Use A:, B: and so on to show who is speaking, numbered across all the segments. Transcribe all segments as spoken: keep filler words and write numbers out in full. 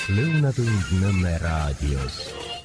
A: Lõunatund Nõmme raadios.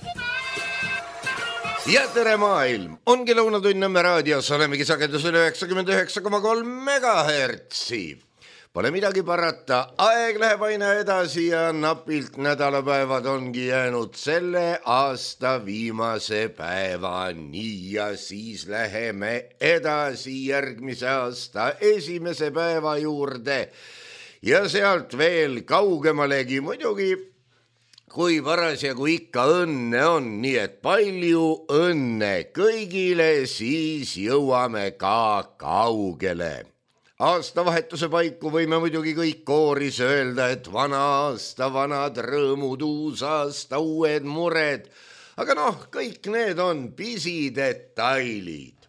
B: Ja tere maailm! Ongi Lõunatund Nõmme raadios, olemegi sagedusel üheksakümmend üheksa koma kolm megahertsi. Pole midagi parata, aeg läheb aina edasi ja napilt nädalapäevad ongi jäänud selle aasta viimase päevani ja siis läheme edasi järgmise aasta esimese päeva juurde ja sealt veel kaugemalegi muidugi, kui parasjagu ikka õnne on, nii et palju õnne kõigile, siis jõuame ka kaugele. Aastavahetuse paiku võime muidugi kõik kooris öelda, et vana aasta, vanad rõõmud, uus aasta, uued mured, aga noh, kõik need on pisidetailid.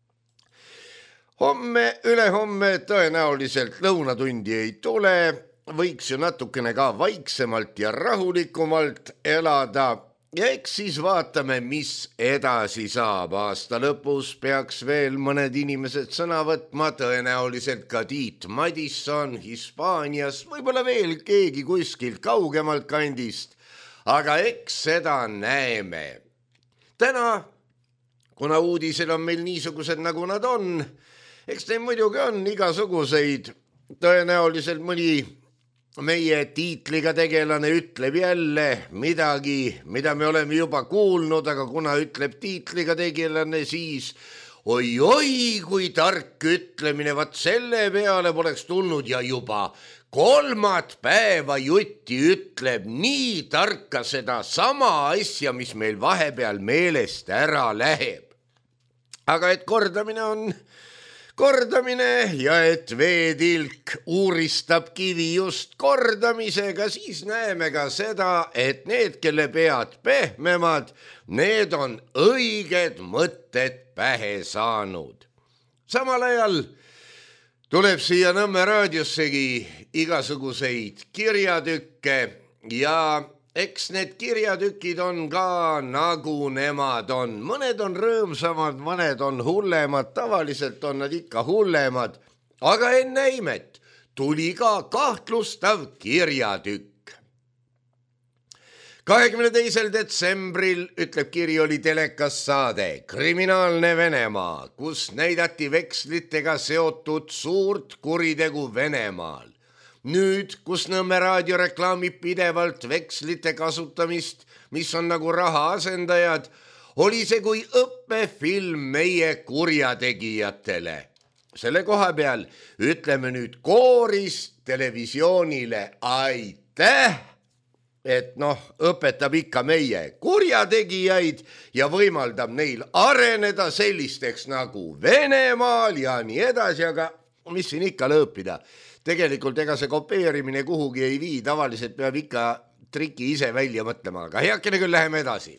B: Homme, ülehomme tõenäoliselt lõunatundi ei tule, võiks ju natukene ka vaiksemalt ja rahulikumalt elada ja eks siis vaatame, mis edasi saab. Aasta lõpus peaks veel mõned inimesed sõna võtma, tõenäoliselt ka Tiit Madisson Hispaanias, võib-olla veel keegi kuskilt kaugemalt kandist, aga eks seda näeme. Täna, kuna uudised on meil niisugused, nagu nad on, eks neil muidugi on igasuguseid, tõenäoliselt mõni meie tiitliga tegelane ütleb jälle midagi, mida me oleme juba kuulnud, aga kuna ütleb tiitliga tegelane, siis oi-oi, kui tark ütlemine, vaat selle peale poleks tulnud ja juba kolmat päeva jutti ütleb nii tarka seda sama asja, mis meil vahepeal meelest ära läheb. Aga et kordamine on kordamine ja et veetilk uuristab kivi just kordamisega, siis näeme ka seda, et need, kelle pead pehmemad, need on õiged mõtted pähe saanud. Samal ajal tuleb siia Nõmme raadiossegi igasuguseid kirjatükke ja eks need kirjatükid on ka nagu nemad on. Mõned on rõõmsamad, mõned on hullemad, tavaliselt on nad ikka hullemad. Aga enne imet tuli ka kahtlustav kirjatükk. kahekümne teisel detsembril, ütleb kiri, oli telekas saade Kriminaalne Venemaa, kus näidati vekslitega seotud suurt kuritegu Venemaal. Nüüd, kus Nõmme raadio reklaamib pidevalt vekslite kasutamist, mis on nagu raha asendajad, oli see kui õppefilm meie kurjategijatele. Selle koha peal ütleme nüüd kooris televisioonile aitäh, et noh, õpetab ikka meie kurjategijaid ja võimaldab neil areneda sellisteks nagu Venemaal ja nii edasi, aga mis siin ikka lõõpida? Tegelikult ega see kopeerimine kuhugi ei vii, tavaliselt peab ikka triki ise välja mõtlema, aga heakene küll, läheme edasi.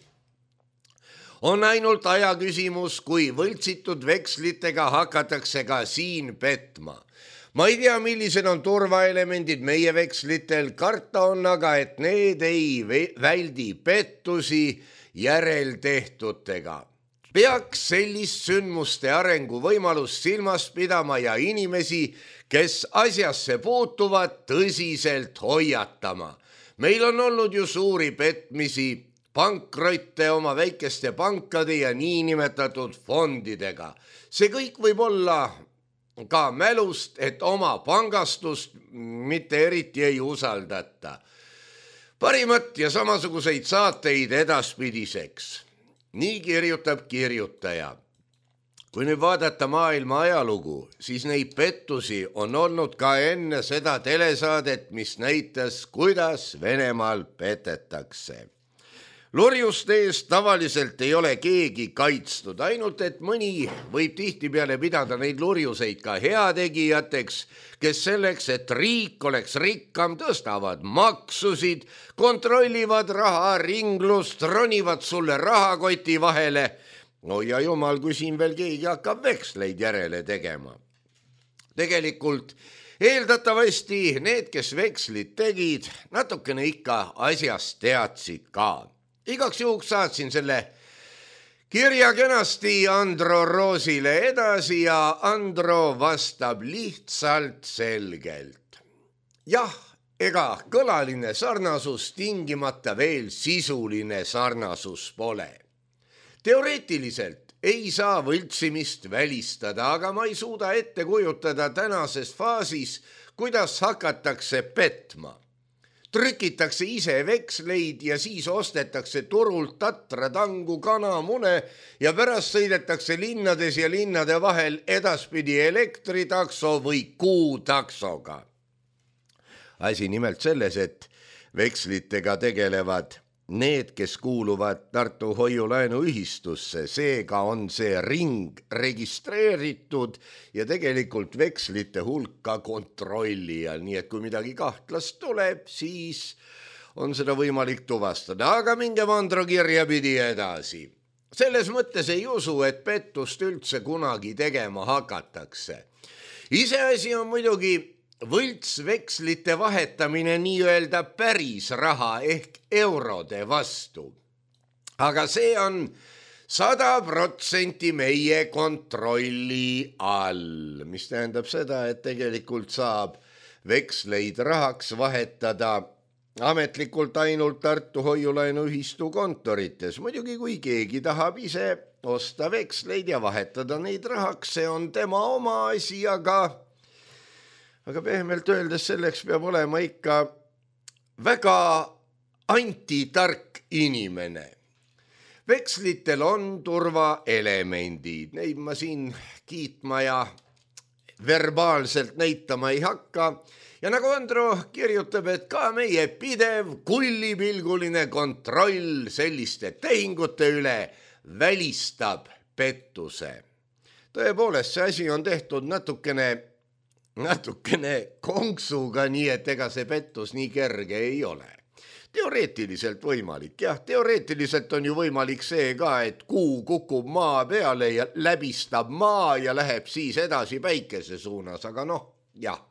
B: On ainult aja küsimus, kui võltsitud vekslitega hakatakse ka siin petma. Ma ei tea, millised on turvaelemendid meie vekslitel, karta on aga, et need ei väldi pettusi järeltehtutega. Peaks sellist sündmuste arengu võimalust silmas pidama ja inimesi, kes asjasse puutuvad, tõsiselt hoiatama. Meil on olnud ju suuri petmisi, pankrotte oma väikeste pankade ja niinimetatud fondidega. See kõik võib olla ka mälust, et oma pangastust mitte eriti ei usaldata. Parimat ja samasuguseid saateid edaspidiseks. Nii kirjutab kirjutaja. Kui nüüd vaadata maailma ajalugu, siis neid pettusi on olnud ka enne seda telesaadet, mis näitas, kuidas Venemaal petetakse. Lurjuste eest tavaliselt ei ole keegi kaitstud, ainult et mõni võib tihtipeale pidada neid lurjuseid ka heategijateks, kes selleks, et riik oleks rikkam, tõstavad maksusid, kontrollivad raha ringlust, ronivad sulle rahakoti vahele. No ja jumal, kui siin veel keegi hakkab veksleid järele tegema. Tegelikult eeldatavasti need, kes vekslid tegid, natukene ikka asjast teadsid ka. Igaks juhuks saatsin selle kirja kenasti Andro Roosile edasi ja Andro vastab lihtsalt selgelt. Jah, ega kõlaline sarnasus tingimata veel sisuline sarnasus pole. Teoreetiliselt ei saa võltsimist välistada, aga ma ei suuda ette kujutada tänases faasis, kuidas hakatakse petma. Trükitakse ise veksleid ja siis ostetakse turult tatra, tangu, kana, mune ja pärast sõidetakse linnades ja linnade vahel edaspidi elektritakso või kuutaksoga. Asi nimelt selles, et vekslitega tegelevad need, kes kuuluvad Tartu hoiulaenuühistusse, seega on see ring registreeritud ja tegelikult vekslite hulka kontrolli all, nii et kui midagi kahtlast tuleb, siis on seda võimalik tuvastada, aga minge Vandro kirja pidi edasi. Selles mõttes ei usu, et pettust üldse kunagi tegema hakatakse. Iseasi on muidugi võltsvekslite vahetamine nii-öelda päris raha ehk eurode vastu. Aga see on sada protsenti meie kontrolli all, mis tähendab seda, et tegelikult saab veksleid rahaks vahetada ametlikult ainult Tartu hoiulaenuühistu kontorites. Muidugi kui keegi tahab ise osta veksleid ja vahetada neid rahaks, see on tema oma asi, aga aga pehmelt öeldes selleks peab olema ikka väga antitark inimene. Vekslitel on turvaelemendid, neid ma siin kiitma ja verbaalselt näitama ei hakka. Ja nagu Andro kirjutab, et ka meie pidev kullipilguline kontroll selliste tehingute üle välistab pettuse. Tõepoolest, see asi on tehtud natukene natukene konksuga, nii et ega see pettus nii kerge ei ole. Teoreetiliselt võimalik, jah, teoreetiliselt on ju võimalik see ka, et kuu kukub maa peale ja läbistab maa ja läheb siis edasi päikese suunas, aga noh, jah.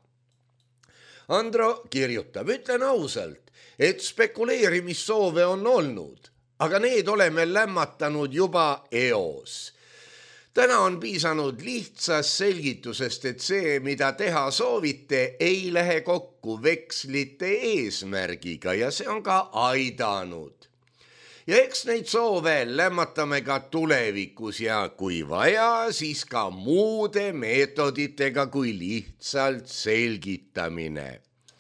B: Andro kirjutab, ütlen ausalt, et spekuleerimissoove on olnud, aga need oleme lämmatanud juba eos. Täna on piisanud lihtsast selgitusest, et see, mida teha soovite, ei lähe kokku vekslite eesmärgiga ja see on ka aidanud. Ja eks neid soove lämmatame ka tulevikus ja kui vaja, siis ka muude meetoditega kui lihtsalt selgitamine.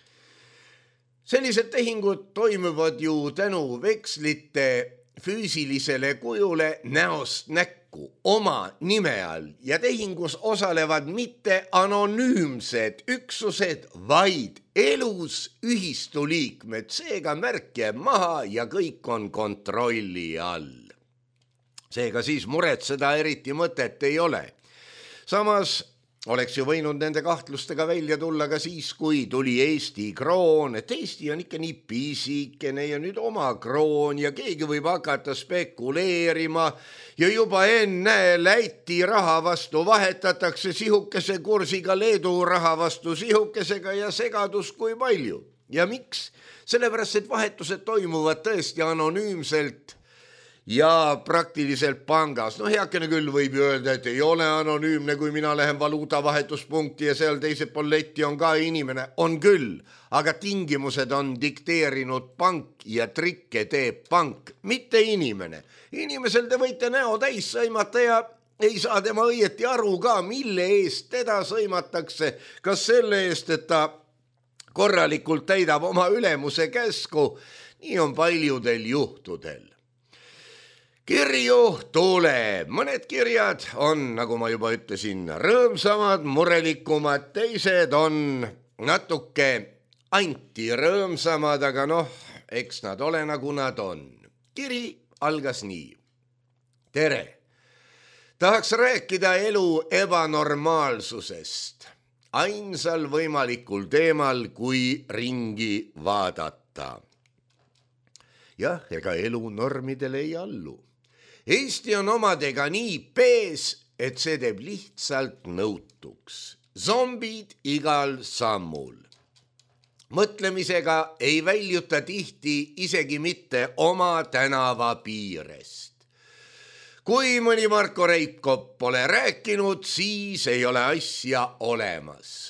B: Sellised tehingud toimuvad ju tänu vekslite füüsilisele kujule näost näkku oma nime all ja tehingus osalevad mitte anonüümsed üksused, vaid elus ühistuliikmed, seega märk jääb maha ja kõik on kontrolli all. Seega siis muretseda eriti mõtet ei ole. Samas oleks ju võinud nende kahtlustega välja tulla ka siis, kui tuli Eesti kroon, et Eesti on ikka nii pisikene ja nüüd oma kroon ja keegi võib hakata spekuleerima ja juba enne Läti raha vastu vahetatakse sihukese kursiga Leedu raha vastu sihukesega ja segadus kui palju. Ja miks? Sellepärast, et vahetused toimuvad tõesti anonüümselt ja praktiliselt pangas. No heakene küll võib ju öelda, et ei ole anonüümne, kui mina lähen valuutavahetuspunkti ja seal teised pool letti on ka inimene. On küll, aga tingimused on dikteerinud pank ja trikke teeb pank, mitte inimene. Inimesel te võite näo täis sõimata ja ei saa tema õieti aru ka, mille eest teda sõimatakse. Kas selle eest, et ta korralikult täidab oma ülemuse käsku? Nii on paljudel juhtudel. Kirju tuleb. Mõned kirjad on, nagu ma juba ütlesin, rõõmsamad, murelikumad, teised on natuke antirõõmsamad, aga noh, eks nad ole nagu nad on. Kiri algas nii. Tere! Tahaks rääkida elu ebanormaalsusest. Ainsal võimalikul teemal, kui ringi vaadata. Jah, ega elu normidele ei allu. Eesti on omadega nii pees, et see teeb lihtsalt nõutuks. Zombid igal sammul. Mõtlemisega ei väljuta tihti isegi mitte oma tänava piirest. Kui mõni Marko Reipkop pole rääkinud, siis ei ole asja olemas.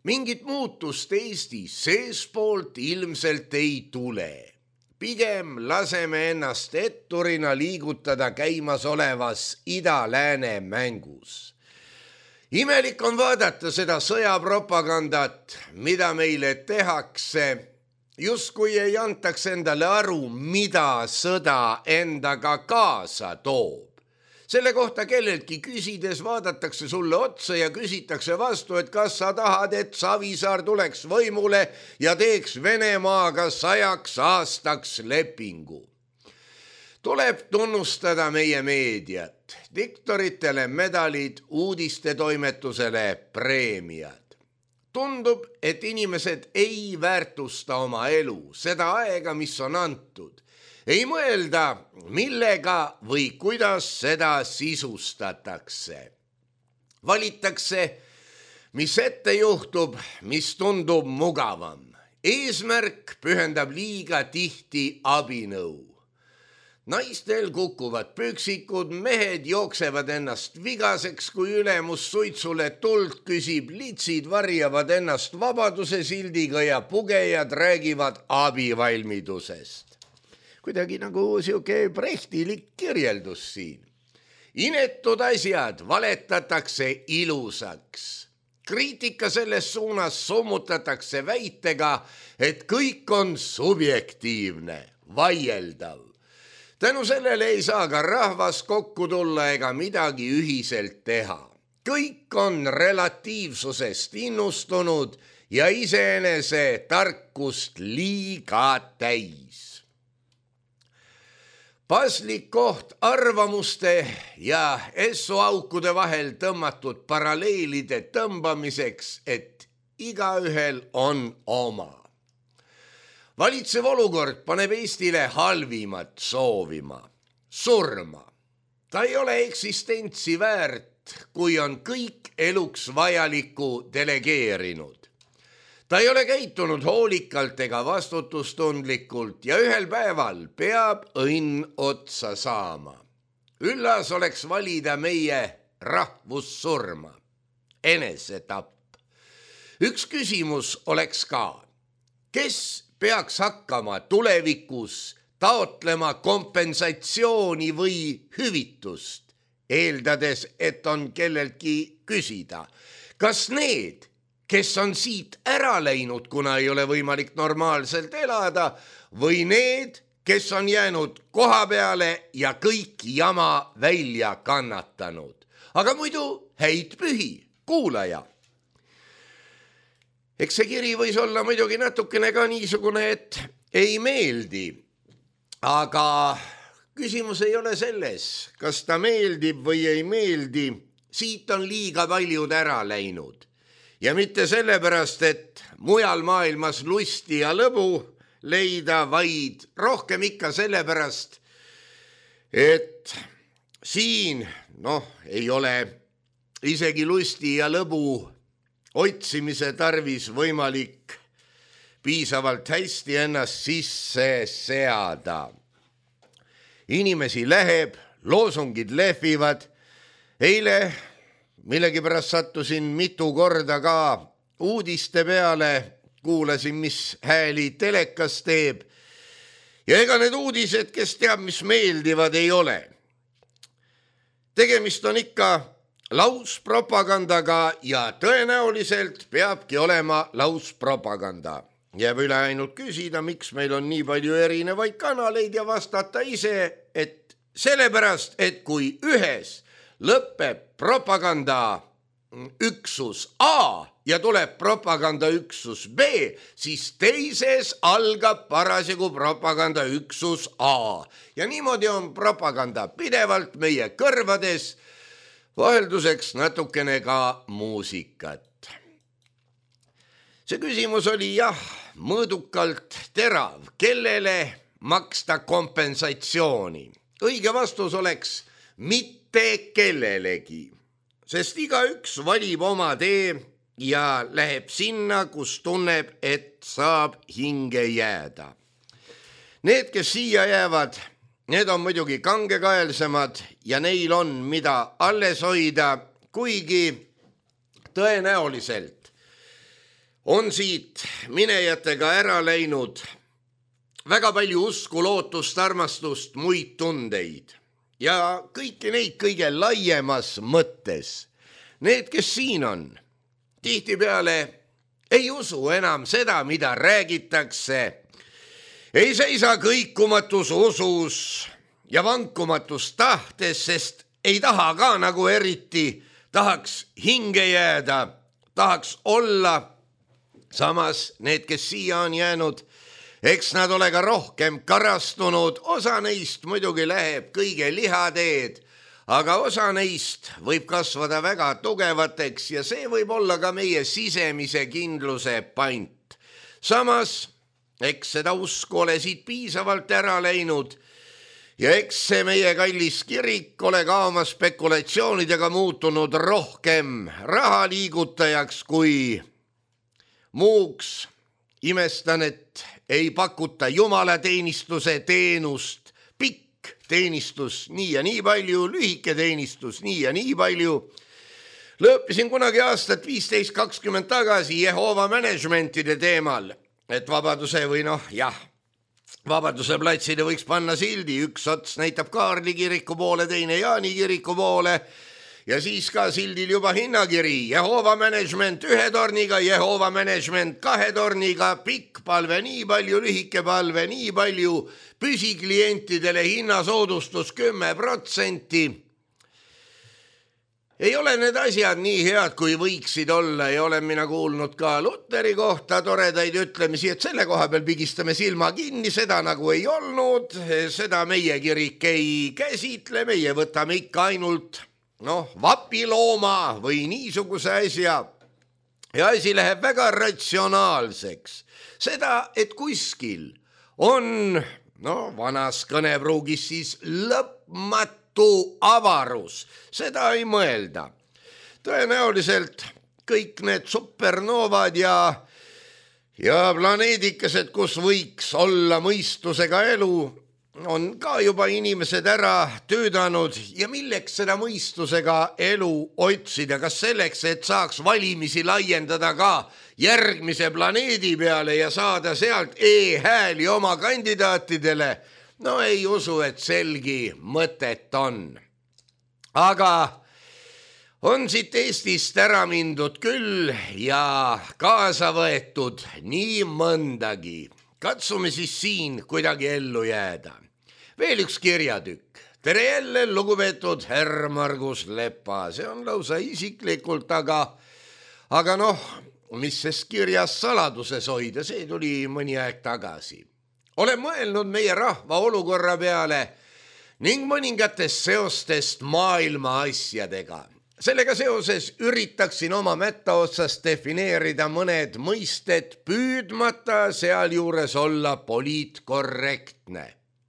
B: Mingit muutust Eestis seespoolt ilmselt ei tule. Pigem laseme ennast etturina liigutada käimasolevas ida-lääne mängus. Imelik on vaadata seda sõjapropagandat, mida meile tehakse, justkui ei antaks endale aru, mida sõda endaga kaasa toob. Selle kohta kelleltki küsides vaadatakse sulle otsa ja küsitakse vastu, et kas sa tahad, et Savisaar tuleks võimule ja teeks Venemaaga sajaks aastaks lepingu. Tuleb tunnustada meie meediat, diktoritele medalid, uudistetoimetusele preemiad. Tundub, et inimesed ei väärtusta oma elu, seda aega, mis on antud. Ei mõelda, millega või kuidas seda sisustatakse. Valitakse, mis ette juhtub, mis tundub mugavam. Eesmärk pühendab liiga tihti abinõu. Naistel kukuvad püksikud, mehed jooksevad ennast vigaseks, kui ülemus suitsule tuld küsib, litsid varjavad ennast vabaduse sildiga ja pugejad räägivad abivalmidusest. Kuidagi nagu siuke brechtilik kirjeldus siin. Inetud asjad valetatakse ilusaks. Kriitika selles suunas summutatakse väitega, et kõik on subjektiivne, vaieldav. Tänu sellele ei saa ka rahvas kokku tulla ega midagi ühiselt teha. Kõik on relatiivsusest innustunud ja iseenese tarkust liiga täis. Paslik koht arvamuste ja essuaukude vahel tõmmatud paralleelide tõmbamiseks, et igaühel on oma. Valitsev olukord paneb Eestile halvimat soovima, surma. Ta ei ole eksistentsi väärt, kui on kõik eluks vajaliku delegeerinud. Ta ei ole käitunud hoolikalt ega vastutustundlikult ja ühel päeval peab õnn otsa saama. Üllas oleks valida meie rahvussurma, enesetapp. Üks küsimus oleks ka, kes peaks hakkama tulevikus taotlema kompensatsiooni või hüvitust, eeldades, et on kelleltki küsida. Kas need, kes on siit ära läinud, kuna ei ole võimalik normaalselt elada, või need, kes on jäänud koha peale ja kõik jama välja kannatanud? Aga muidu häid pühi, kuulaja. Eks see kiri võis olla muidugi natukene ka niisugune, et ei meeldi. Aga küsimus ei ole selles, kas ta meeldib või ei meeldi. Siit on liiga paljud ära läinud. Ja mitte sellepärast, et mujal maailmas lusti ja lõbu leida, vaid rohkem ikka sellepärast, et siin noh, ei ole isegi lusti ja lõbu otsimise tarvis võimalik piisavalt hästi ennast sisse seada. Inimesi läheb, loosungid lehvivad. Eile millegipärast sattusin mitu korda ka uudiste peale, kuulasin, mis hääli telekas teeb. Ja ega need uudised, kes teab, mis meeldivad, ei ole. Tegemist on ikka lauspropagandaga ja tõenäoliselt peabki olema lauspropaganda. Jääb üle ainult küsida, miks meil on nii palju erinevaid kanaleid ja vastata ise, et sellepärast, et kui ühes lõpeb propaganda üksus A ja tuleb propaganda üksus B, siis teises algab parasjagu propaganda üksus A. Ja niimoodi on propaganda pidevalt meie kõrvades, vahelduseks natukene ka muusikat. See küsimus oli jah, mõõdukalt terav, kellele maksta kompensatsiooni. Õige vastus oleks mitte kellelegi, sest igaüks valib oma tee ja läheb sinna, kus tunneb, et saab hinge jääda. Need, kes siia jäävad, need on muidugi kangekaelsemad ja neil on mida alles hoida, kuigi tõenäoliselt on siit minejatega ära läinud väga palju usku, lootust, armastust, muid tundeid ja kõiki neid kõige laiemas mõttes. Need, kes siin on, tihtipeale ei usu enam seda, mida räägitakse, ei seisa kõikumatus usus ja vankumatus tahtes, sest ei taha ka nagu eriti, tahaks hinge jääda, tahaks olla. Samas need, kes siia on jäänud, eks nad ole ka rohkem karastunud, osa neist muidugi läheb kõige lihateed, aga osa neist võib kasvada väga tugevateks ja see võib olla ka meie sisemise kindluse pant. Samas, eks seda usku ole siit piisavalt ära läinud ja eks see meie kallis kirik ole ka oma spekulatsioonidega muutunud rohkem raha liigutajaks kui muuks. Imestan, et ei pakuta jumalateenistuse teenust, pikk teenistus nii ja nii palju, lühike teenistus nii ja nii palju. Lõppisin kunagi aastat viisteist kakskümmend tagasi Jehova managementide teemal, et vabaduse või noh, jah, Vabaduse platside võiks panna sildi, üks ots näitab Kaarli kiriku poole, teine Jaani kiriku poole ja siis ka sildil juba hinnakiri. Jehova management ühe torniga, Jehova management kahe torniga, pikk palve nii palju, lühike palve nii palju, püsiklientidele hinnasoodustus kümme protsenti. Ei ole need asjad nii head, kui võiksid olla ja olen mina kuulnud ka Luteri kohta toredaid ütlemisi, et selle koha peal pigistame silma kinni, seda nagu ei olnud, seda meie kirik ei käsitle, meie võtame ikka ainult noh, vapilooma või niisuguse asja ja asi läheb väga ratsionaalseks. Seda, et kuskil on no, vanas kõnepruugis siis lõpmatu avarus, seda ei mõelda. Tõenäoliselt kõik need supernoovad ja, ja planeedikesed, kus võiks olla mõistusega elu, on ka juba inimesed ära töödanud ja milleks seda mõistusega elu otsida, kas selleks, et saaks valimisi laiendada ka järgmise planeedi peale ja saada sealt e-hääli oma kandidaatidele? No ei usu, et selgi mõtet on. Aga on siit Eestist ära mindud küll ja kaasa võetud nii mõndagi. Katsume siis siin kuidagi ellu jääda. Veel üks kirjatükk. Tere jälle, lugupeetud herr Margus Lepa. See on lausa isiklikult, aga, aga noh, mis sest kirjas saladuses hoida, see tuli mõni aeg tagasi. Olen mõelnud meie rahva olukorra peale ning mõningatest seostest maailma asjadega. Sellega seoses üritaksin oma mätta otsast defineerida mõned mõisted, püüdmata sealjuures olla poliitkorrektne.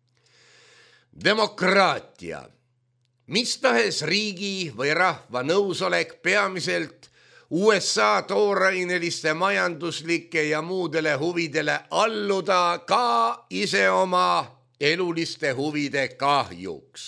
B: Demokraatia. Mis tahes riigi või rahva nõusolek peamiselt U S A tooraineliste majanduslike ja muudele huvidele alluda ka ise oma eluliste huvide kahjuks.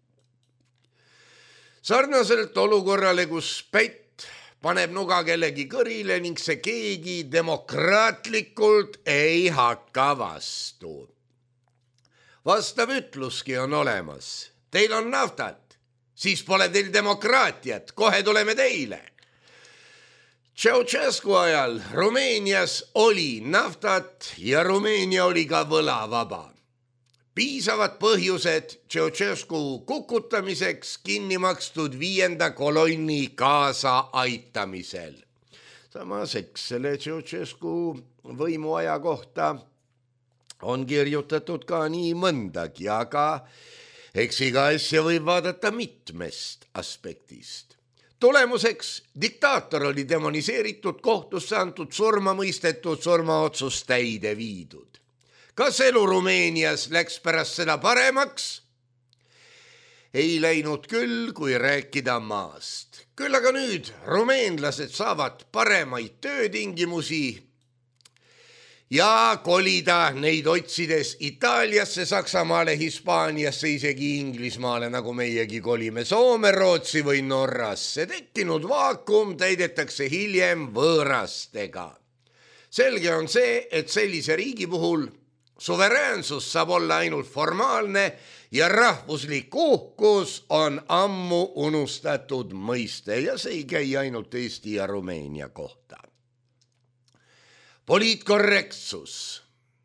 B: Sarnaselt olukorrale, kus pätt paneb nuga kellegi kõrile ning see keegi demokraatlikult ei hakka vastu. Vastav ütluski on olemas. Teil on naftat, siis pole teil demokraatiat, kohe tuleme teile. Ceausescu ajal Rumeenias oli naftat ja Rumeenia oli ka võlavaba. Piisavad põhjused Ceausescu kukutamiseks kinni makstud viienda kolonni kaasa aitamisel. Samas eks selle Ceausescu võimuaja kohta on kirjutatud ka nii mõndagi, aga eks iga asja võib vaadata mitmest aspektist. Tulemuseks diktaator oli demoniseeritud, kohtusse antud, surma mõistetud, surmaotsus täide viidud. Kas elu Rumeenias läks pärast seda paremaks? Ei läinud küll, kui rääkida maast. Küll aga nüüd rumeenlased saavad paremaid töötingimusi ja kolida neid otsides Itaaliasse, Saksamaale, Hispaaniasse, isegi Inglismaale, nagu meiegi kolime Soome, Rootsi või Norrasse. Tekkinud vaakum täidetakse hiljem võõrastega. selge on see, et sellise riigi puhul suveräänsus saab olla ainult formaalne ja rahvuslik uhkus on ammu unustatud mõiste ja see ei käi ainult Eesti ja Rumeenia kohta. Poliitkorrektsus.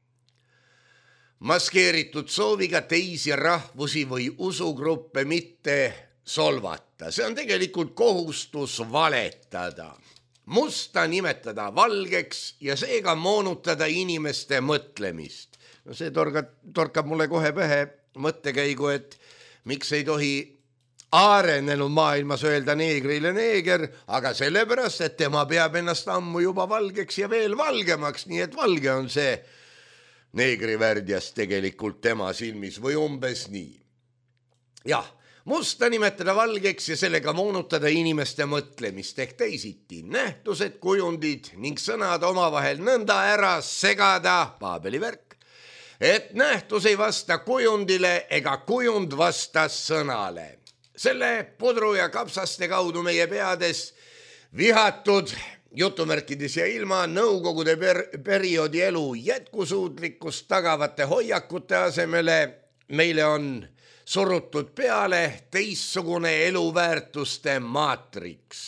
B: Maskeeritud sooviga teisi rahvusi või usugruppe mitte solvata. See on tegelikult kohustus valetada. Musta nimetada valgeks ja seega moonutada inimeste mõtlemist. No see torgab, torkab mulle kohe pähe mõttekäigu, et miks ei tohi arenenud maailmas öelda neegrile neeger, aga sellepärast, et tema peab ennast ammu juba valgeks ja veel valgemaks, nii et valge on see neegrivärdjas tegelikult tema silmis või umbes nii. Jah, musta nimetada valgeks ja sellega moonutada inimeste mõtlemist ehk teisiti nähtused, kujundid ning sõnad omavahel nõnda ära segada, Paabeli värk, et nähtus ei vasta kujundile ega kujund vasta sõnale. Selle pudru ja kapsaste kaudu meie peades vihatud jutumärkides ja ilma nõukogude per perioodi elu jätkusuutlikkust tagavate hoiakute asemele meile on surutud peale teistsugune eluväärtuste maatriks.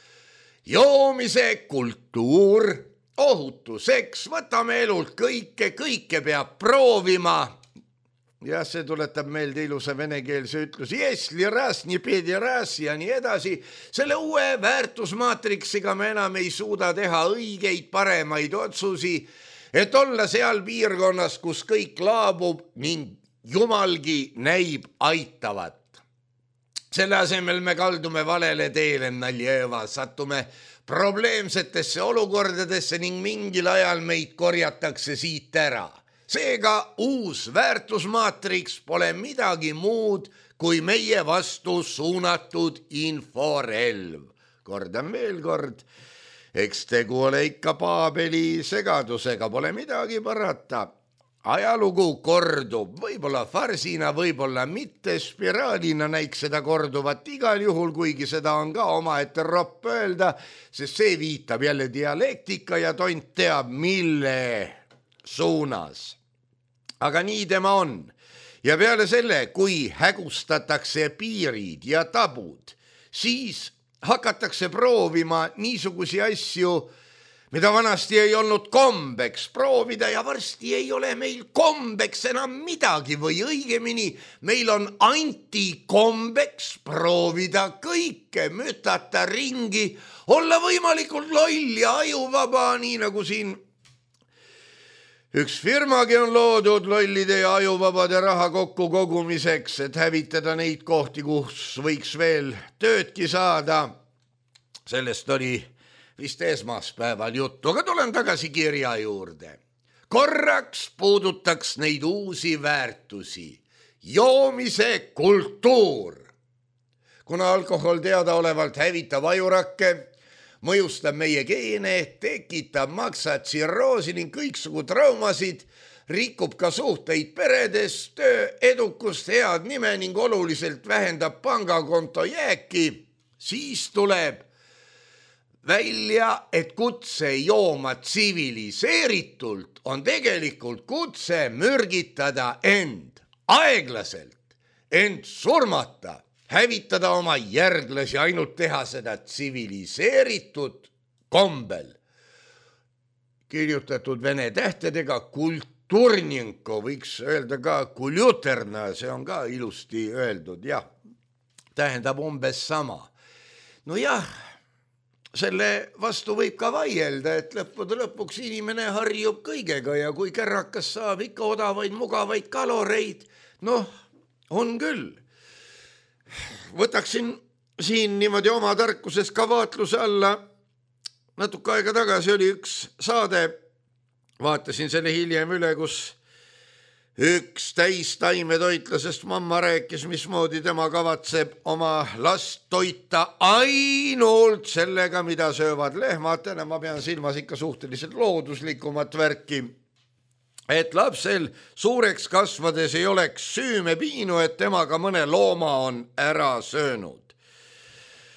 B: Joomise kultuur, ohutuseks, võtame elult kõike, kõike peab proovima. Ja see tuletab meelde ilusa venekeelse ütlusi, jesli ras, nii pedi ras ja nii edasi. Selle uue väärtusmaatriksiga me enam ei suuda teha õigeid paremaid otsusi, et olla seal piirkonnas, kus kõik laabub ning jumalgi näib aitavat. Selle asemel me kaldume valele teele naljeva, satume probleemsetesse olukordadesse ning mingil ajal meid korjatakse siit ära. Seega uus väärtusmaatriks pole midagi muud kui meie vastu suunatud inforelv. Kordan veel kord, eks tegu ole ikka Paabeli segadusega, pole midagi parata. Ajalugu kordub, võib-olla farsina, võib-olla mitte, spiraalina näiks seda korduvat igal juhul, kuigi seda on ka omaette ropp öelda, sest see viitab jälle dialektika ja tont teab mille suunas. Aga nii tema on. Ja peale selle, kui hägustatakse piirid ja tabud, siis hakatakse proovima niisugusi asju, mida vanasti ei olnud kombeks proovida ja varsti ei ole meil kombeks enam midagi või õigemini meil on antikombeks proovida kõike, mütata ringi, olla võimalikult loll ja ajuvaba, nii nagu siin üks firmagi on loodud lollide ja ajuvabade raha kokku kogumiseks, et hävitada neid kohti, kus võiks veel töödki saada. Sellest oli vist esmaspäeval juttu, aga tulen tagasi kirja juurde. Korraks puudutaks neid uusi väärtusi. Joomise kultuur. Kuna alkohol teadaolevalt hävitab ajurakke, mõjustab meie geene, tekitab maksatsirroosi ning kõiksugu traumasid, rikub ka suhteid peredes, töö edukust, head nime ning oluliselt vähendab pangakonto jääki, siis tuleb välja, et kutse jooma tsiviliseeritult on tegelikult kutse mürgitada end aeglaselt, end surmata, hävitada oma järglasi, ainult teha seda tsiviliseeritud kombel. Kirjutatud vene tähtedega kulturnjenko, võiks öelda ka kuljuterna, see on ka ilusti öeldud, jah, tähendab umbes sama. No jah, selle vastu võib ka vaielda, et lõppude lõpuks inimene harjub kõigega ja kui kärrakas saab ikka odavaid, mugavaid kaloreid, noh, on küll. Võtaksin siin niimoodi oma tarkuses ka vaatluse alla. Natuke aega tagasi oli üks saade, vaatasin selle hiljem üle, kus üks täis taimetoitlasest mamma rääkis, mismoodi tema kavatseb oma last toita ainult sellega, mida söövad lehmad. Ma pean silmas ikka suhteliselt looduslikumat värki. Et lapsel suureks kasvades ei oleks süümepiinu, et temaga mõne looma on ära söönud.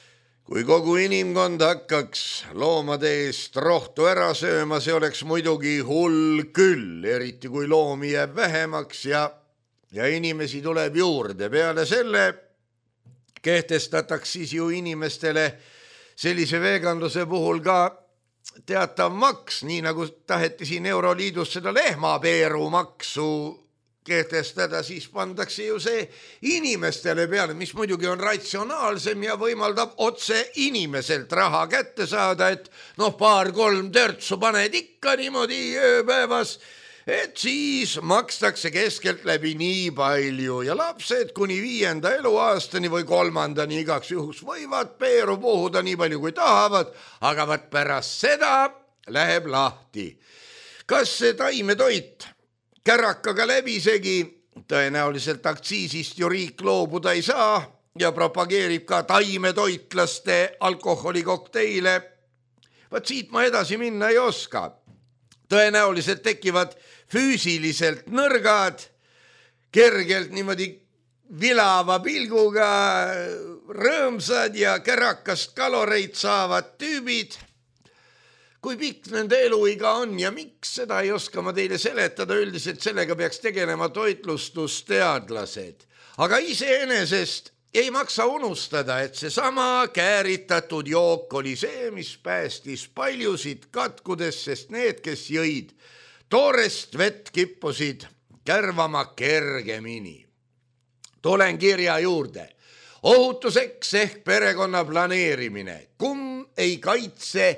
B: kui kogu inimkond hakkaks loomade eest rohtu ära sööma, see oleks muidugi hull küll, eriti kui loomi jääb vähemaks ja, ja inimesi tuleb juurde. Peale selle kehtestataks siis ju inimestele sellise veganluse puhul ka teatav maks, nii nagu taheti siin Euroliidus seda lehmapeeru maksu kehtestada, siis pandakse ju see inimestele peale, mis muidugi on ratsionaalsem ja võimaldab otse inimeselt raha kätte saada, et noh, paar-kolm törtsu paned ikka niimoodi ööpäevas, et siis makstakse keskelt läbi nii palju ja lapsed kuni viienda eluaastani või kolmandani igaks juhus võivad peeru puhuda nii palju kui tahavad, aga vaat pärast seda läheb lahti. Kas see taimetoit kärakaga läbisegi, tõenäoliselt aktsiisist ju riik loobuda ei saa ja propageerib ka taimetoitlaste alkoholikokteile. Vaat siit ma edasi minna ei oska. Tõenäoliselt tekivad füüsiliselt nõrgad, kergelt niimoodi vilava pilguga rõõmsad ja kärakast kaloreid saavad tüübid. Kui pikk nende eluiga on ja miks, seda ei oska ma teile seletada, üldiselt sellega peaks tegelema toitlustusteadlased. Aga iseenesest ei maksa unustada, et see sama kääritatud jook oli see, mis päästis paljusid katkudes, sest need, kes jõid toorest vett, kippusid kärvama kergemini. Tulen kirja juurde. Ohutuseks ehk perekonna planeerimine. Kumb ei kaitse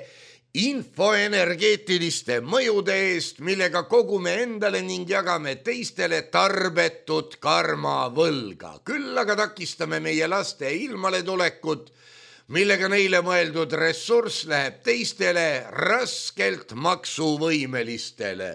B: infoenergeetiliste mõjude eest, millega kogume endale ning jagame teistele tarbetut karmavõlga. Küll aga takistame meie laste ilmaletulekut, millega neile mõeldud ressurss läheb teistele raskelt maksuvõimelistele.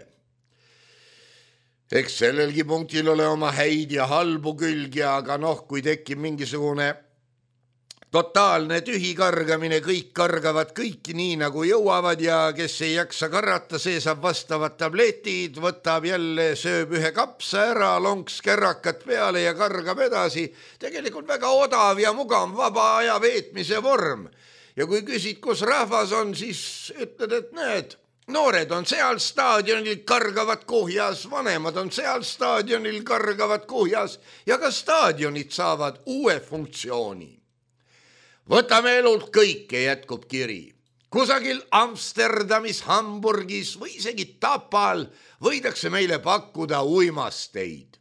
B: Eks sellelgi punktil ole oma häid ja halbu külgi, aga noh, kui tekib mingisugune totaalne tühi kargamine, kõik kargavad kõiki nii nagu jõuavad ja kes ei jaksa karata, see saab vastavad tabletid, võtab jälle, sööb ühe kapsa ära, lonks kärrakat peale ja kargab edasi. Tegelikult väga odav ja mugav vaba aja veetmise vorm. Ja kui küsid, kus rahvas on, siis ütled, et näed, noored on seal staadionil, kargavad kuhjas, vanemad on seal staadionil, kargavad kuhjas ja ka staadionid saavad uue funktsiooni. Võtame elult kõike, jätkub kiri. Kusagil Amsterdamis, Hamburgis või isegi Tapal võidakse meile pakkuda uimasteid.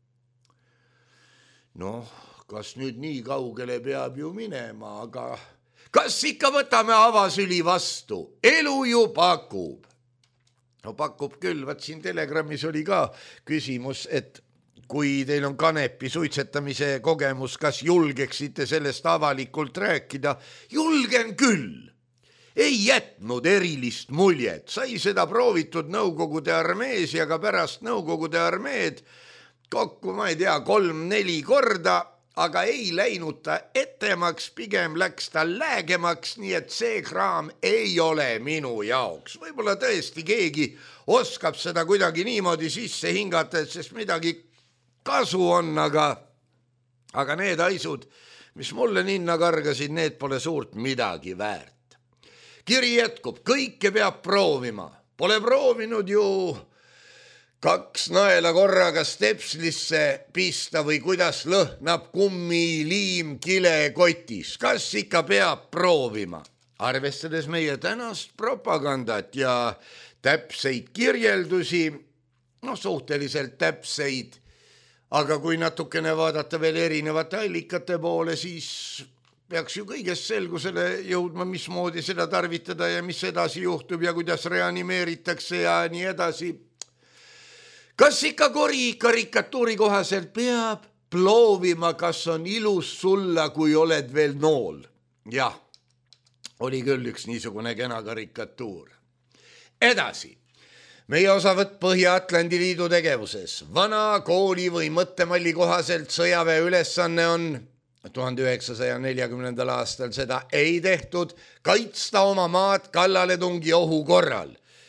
B: Noh, kas nüüd nii kaugele peab ju minema, aga kas ikka võtame avasüli vastu? Elu ju pakub. No pakub küll, vaat siin Telegrammis oli ka küsimus, et kui teil on kanepi suitsetamise kogemus, kas julgeksite sellest avalikult rääkida? Julgen küll. Ei jätnud erilist muljet. Sai seda proovitud Nõukogude armees ja ka pärast Nõukogude armeed kokku, ma ei tea, kolm-neli korda, aga ei läinud ta etemaks, pigem läks ta läägemaks, nii et see kraam ei ole minu jaoks. Võib-olla tõesti keegi oskab seda kuidagi niimoodi sisse hingata, sest midagi kasu on, aga, aga need aisud, mis mulle ninna kargasid, need pole suurt midagi väärt. Kiri jätkub, kõike peab proovima. Pole proovinud ju kaks naela korraga stepslisse pista või kuidas lõhnab kummiliim kilekotis. Kas ikka peab proovima? Arvestades meie tänast propagandat ja täpseid kirjeldusi, no suhteliselt täpseid, aga kui natukene vaadata veel erinevate allikate poole, siis peaks ju kõigest selgusele jõudma, mismoodi seda tarvitada ja mis edasi juhtub ja kuidas reanimeeritakse ja nii edasi. Kas ikka kori karikatuuri kohaselt peab proovima, kas on ilus sulla, kui oled veel nool? Jah, oli küll üks niisugune kena karikatuur. Edasi. Meie osavõtt Põhja-Atlandi Liidu tegevuses. Vana kooli või mõttemalli kohaselt sõjaväe ülesanne on, tuhande üheksasaja neljakümnendal aastal seda ei tehtud, kaitsta oma maad kallaletungi ohu korral.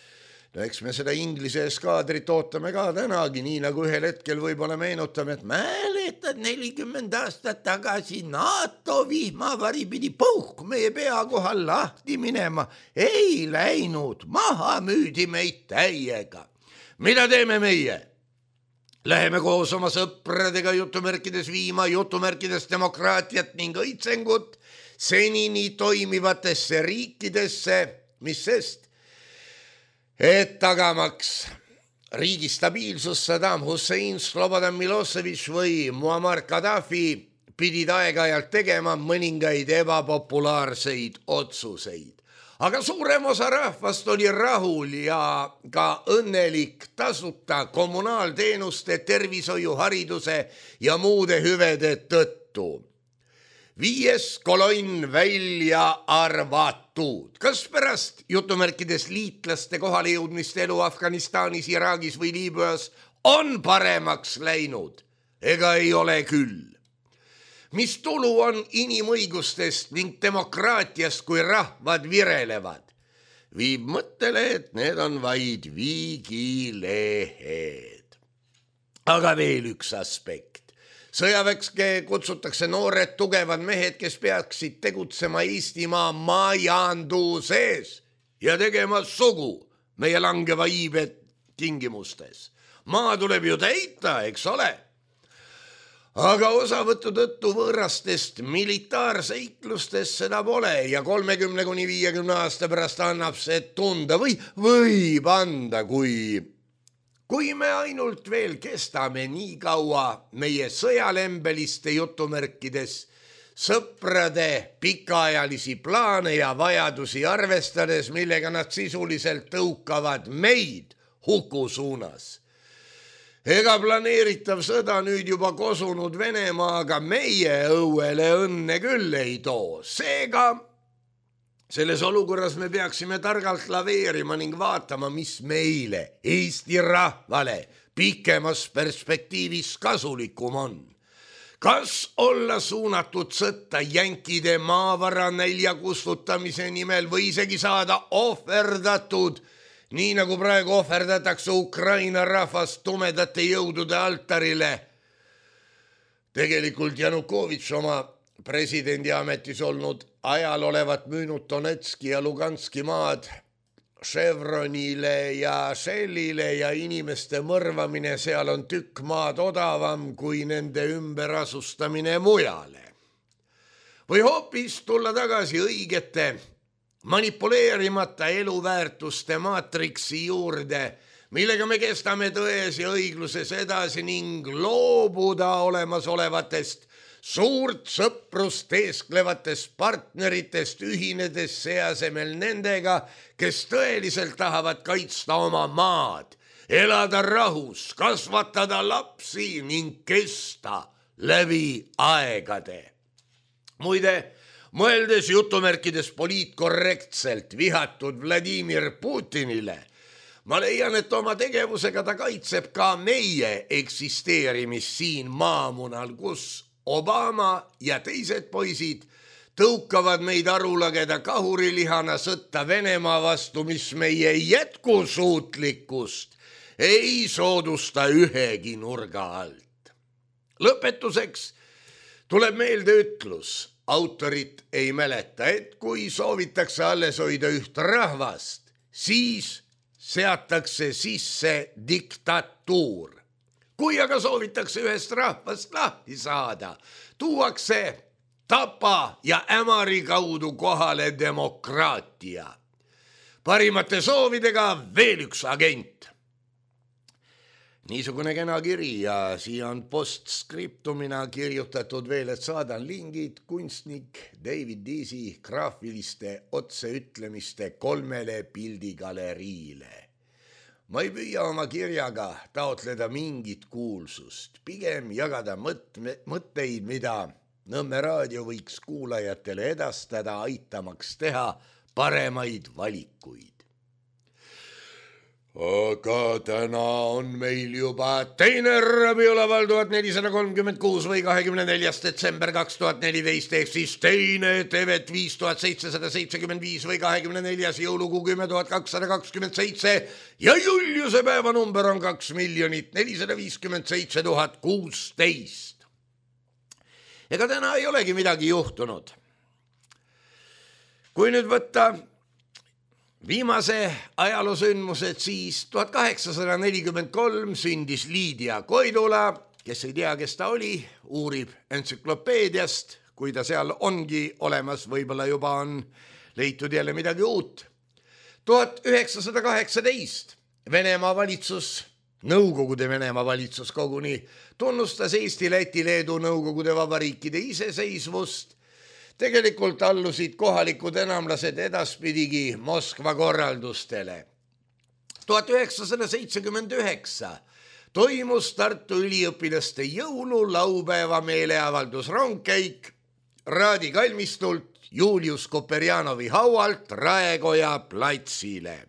B: No eks me seda Inglise eskaadrit ootame ka tänagi, nii nagu ühel hetkel võib-olla meenutame, et mäletad nelikümmend aastat tagasi NATO vihmavari pidi puhk meie pea kohal lahti minema. Ei läinud, maha müüdi meid täiega. Mida teeme meie? Läheme koos oma sõpradega jutumärkides viima jutumärkides demokraatiat ning õitsengut senini toimivatesse riikidesse, mis sest, et tagamaks riigi stabiilsus Saddam Hussein, Slobodan Milošević või Muammar Gaddafi pidid aeg-ajalt tegema mõningaid ebapopulaarseid otsuseid. Aga suurem osa rahvast oli rahul ja ka õnnelik tasuta kommunaalteenuste, tervishoiu, hariduse ja muude hüvede tõttu. Viies kolonn välja arvatud. Kas pärast jutumärkides liitlaste kohale jõudmist elu Afganistanis, Iraagis või Liibüas on paremaks läinud? Ega ei ole küll. Mis tulu on inimõigustest ning demokraatiast, kui rahvad virelevad? Viib mõttele, et need on vaid viigilehed. Aga veel üks aspekt. Sõjaväkske kutsutakse noored tugevad mehed, kes peaksid tegutsema Eestimaa majanduses ja tegema sugu meie langeva iibe tingimustes. Maa tuleb ju täita, eks ole? Aga osavõtu tõttu võõrastest militaarseiklustest seda pole ja kolmekümne kuni viiekümne aasta pärast annab see tunda või võib anda, kui... Kui me ainult veel kestame nii kaua meie sõjalembeliste jutumärkides sõprade pikaajalisi plaane ja vajadusi arvestades, millega nad sisuliselt tõukavad meid huku suunas. Ega planeeritav sõda nüüd juba kosunud Venemaaga meie õuele õnne küll ei too. Seega selles olukorras me peaksime targalt laveerima ning vaatama, mis meile, Eesti rahvale, pikemas perspektiivis kasulikum on. Kas olla suunatud sõtta jänkide maavara nälja kustutamise nimel või isegi saada ohverdatud, nii nagu praegu ohverdatakse Ukraina rahvast tumedate jõudude altarile. Tegelikult Janukovitš oma presidendi ametis olnud ajal olevat müünud Donetski ja Luganski maad Chevronile ja Shellile ja inimeste mõrvamine seal on tükk maad odavam kui nende ümberasustamine mujale. Või hoopis tulla tagasi õigete manipuleerimata eluväärtuste maatriksi juurde, millega me kestame tões ja õigluses edasi ning loobuda olemasolevatest suurt sõprust teesklevatest partneritest ühinedes seasemel nendega, kes tõeliselt tahavad kaitsta oma maad, elada rahus, kasvatada lapsi ning kesta läbi aegade. Muide, mõeldes jutumärkides poliitkorrektselt vihatud Vladimir Putinile, ma leian, et oma tegevusega ta kaitseb ka meie eksisteerimist siin maamunal, kus Obama ja teised poisid tõukavad meid arulageda kahurilihana sõtta Venemaa vastu, mis meie jätkusuutlikkust ei soodusta ühegi nurga alt. Lõpetuseks tuleb meelde ütlus, autorit ei mäleta, et kui soovitakse alles hoida üht rahvast, siis seatakse sisse diktatuur. Kui aga soovitakse ühest rahvast lahti saada, tuuakse tapa ja ämari kaudu kohale demokraatia. Parimate soovidega veel üks agent. Niisugune kena kiri ja siia on postskriptumina kirjutatud veel, et saadan lingid kunstnik David Deasy graafiliste otseütlemiste kolmele pildigaleriile. Ma ei püüa oma kirjaga taotleda mingit kuulsust, pigem jagada mõtme, mõtteid, mida Nõmme raadio võiks kuulajatele edastada, aitamaks teha paremaid valikuid. aga täna on meil juba teine rööbiolaval tuhat nelisada kolmkümmend kuus või kahekümne neljas detsember kaks tuhat neliteist ehk siis teine Tevet viis tuhat seitsesada seitsekümmend viis või kahekümne neljas jõulukuu kümme tuhat kakssada kakskümmend seitse ja Juliuse päevanumber on kaks miljonit nelisada viiskümmend seitse tuhat kuusteist. Ega täna ei olegi midagi juhtunud. Kui nüüd võtta viimase ajaloosündmused, siis tuhat kaheksasada nelikümmend kolm sündis Liidia Koidula, kes ei tea, kes ta oli, uurib entsüklopeediast, kui ta seal ongi olemas, võib-olla juba on leitud jälle midagi uut. tuhat üheksasada kaheksateist Venemaa valitsus, Nõukogude Venemaa valitsus koguni, tunnustas Eesti, Läti, Leedu, Nõukogude vabariikide iseseisvust. Tegelikult allusid kohalikud enamlased edaspidigi Moskva korraldustele. tuhat üheksasada seitsekümmend üheksa toimus Tartu üliõpilaste jõululaupäeva meeleavaldus rongkäik Raadi kalmistult Julius Koperjanovi haualt Raekoja platsile.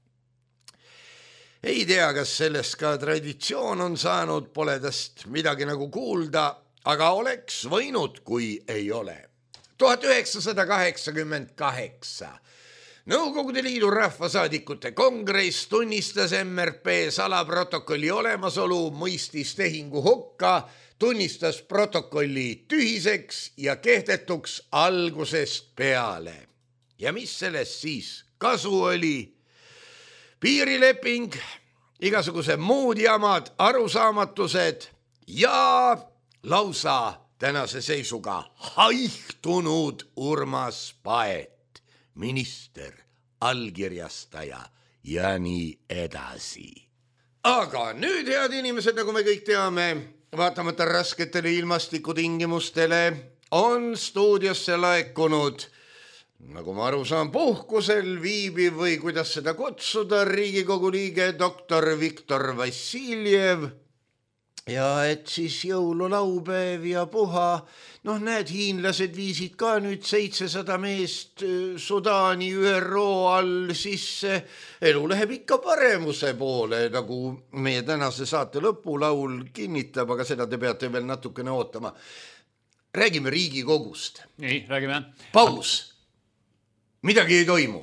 B: Ei tea, kas sellest ka traditsioon on saanud, pole tast midagi nagu kuulda, aga oleks võinud, kui ei ole. tuhat üheksasada kaheksakümmend kaheksa Nõukogude Liidu rahvasaadikute kongress tunnistas M R P salaprotokolli olemasolu, mõistis tehingu hukka, tunnistas protokolli tühiseks ja kehtetuks algusest peale. Ja mis sellest siis kasu oli? Piirileping, igasuguse muud jamad, arusaamatused ja lausa tänase seisuga haihtunud Urmas Paet, minister, allkirjastaja ja nii edasi. Aga nüüd, head inimesed, nagu me kõik teame, vaatamata rasketele ilmastikutingimustele on stuudiosse laekunud, nagu ma aru saan, puhkusel viibiv või kuidas seda kutsuda, Riigikogu liige doktor Viktor Vassiljev. Ja et siis jõululaupäev ja puha, noh näed, hiinlased viisid ka nüüd seitsesada meest Sudaani Ü R O all sisse. Elu läheb ikka paremuse poole, nagu meie tänase saate lõpulaul kinnitab, aga seda te peate veel natukene ootama. Räägime Riigikogust.
C: Nii, räägime.
B: Paus. Midagi ei toimu.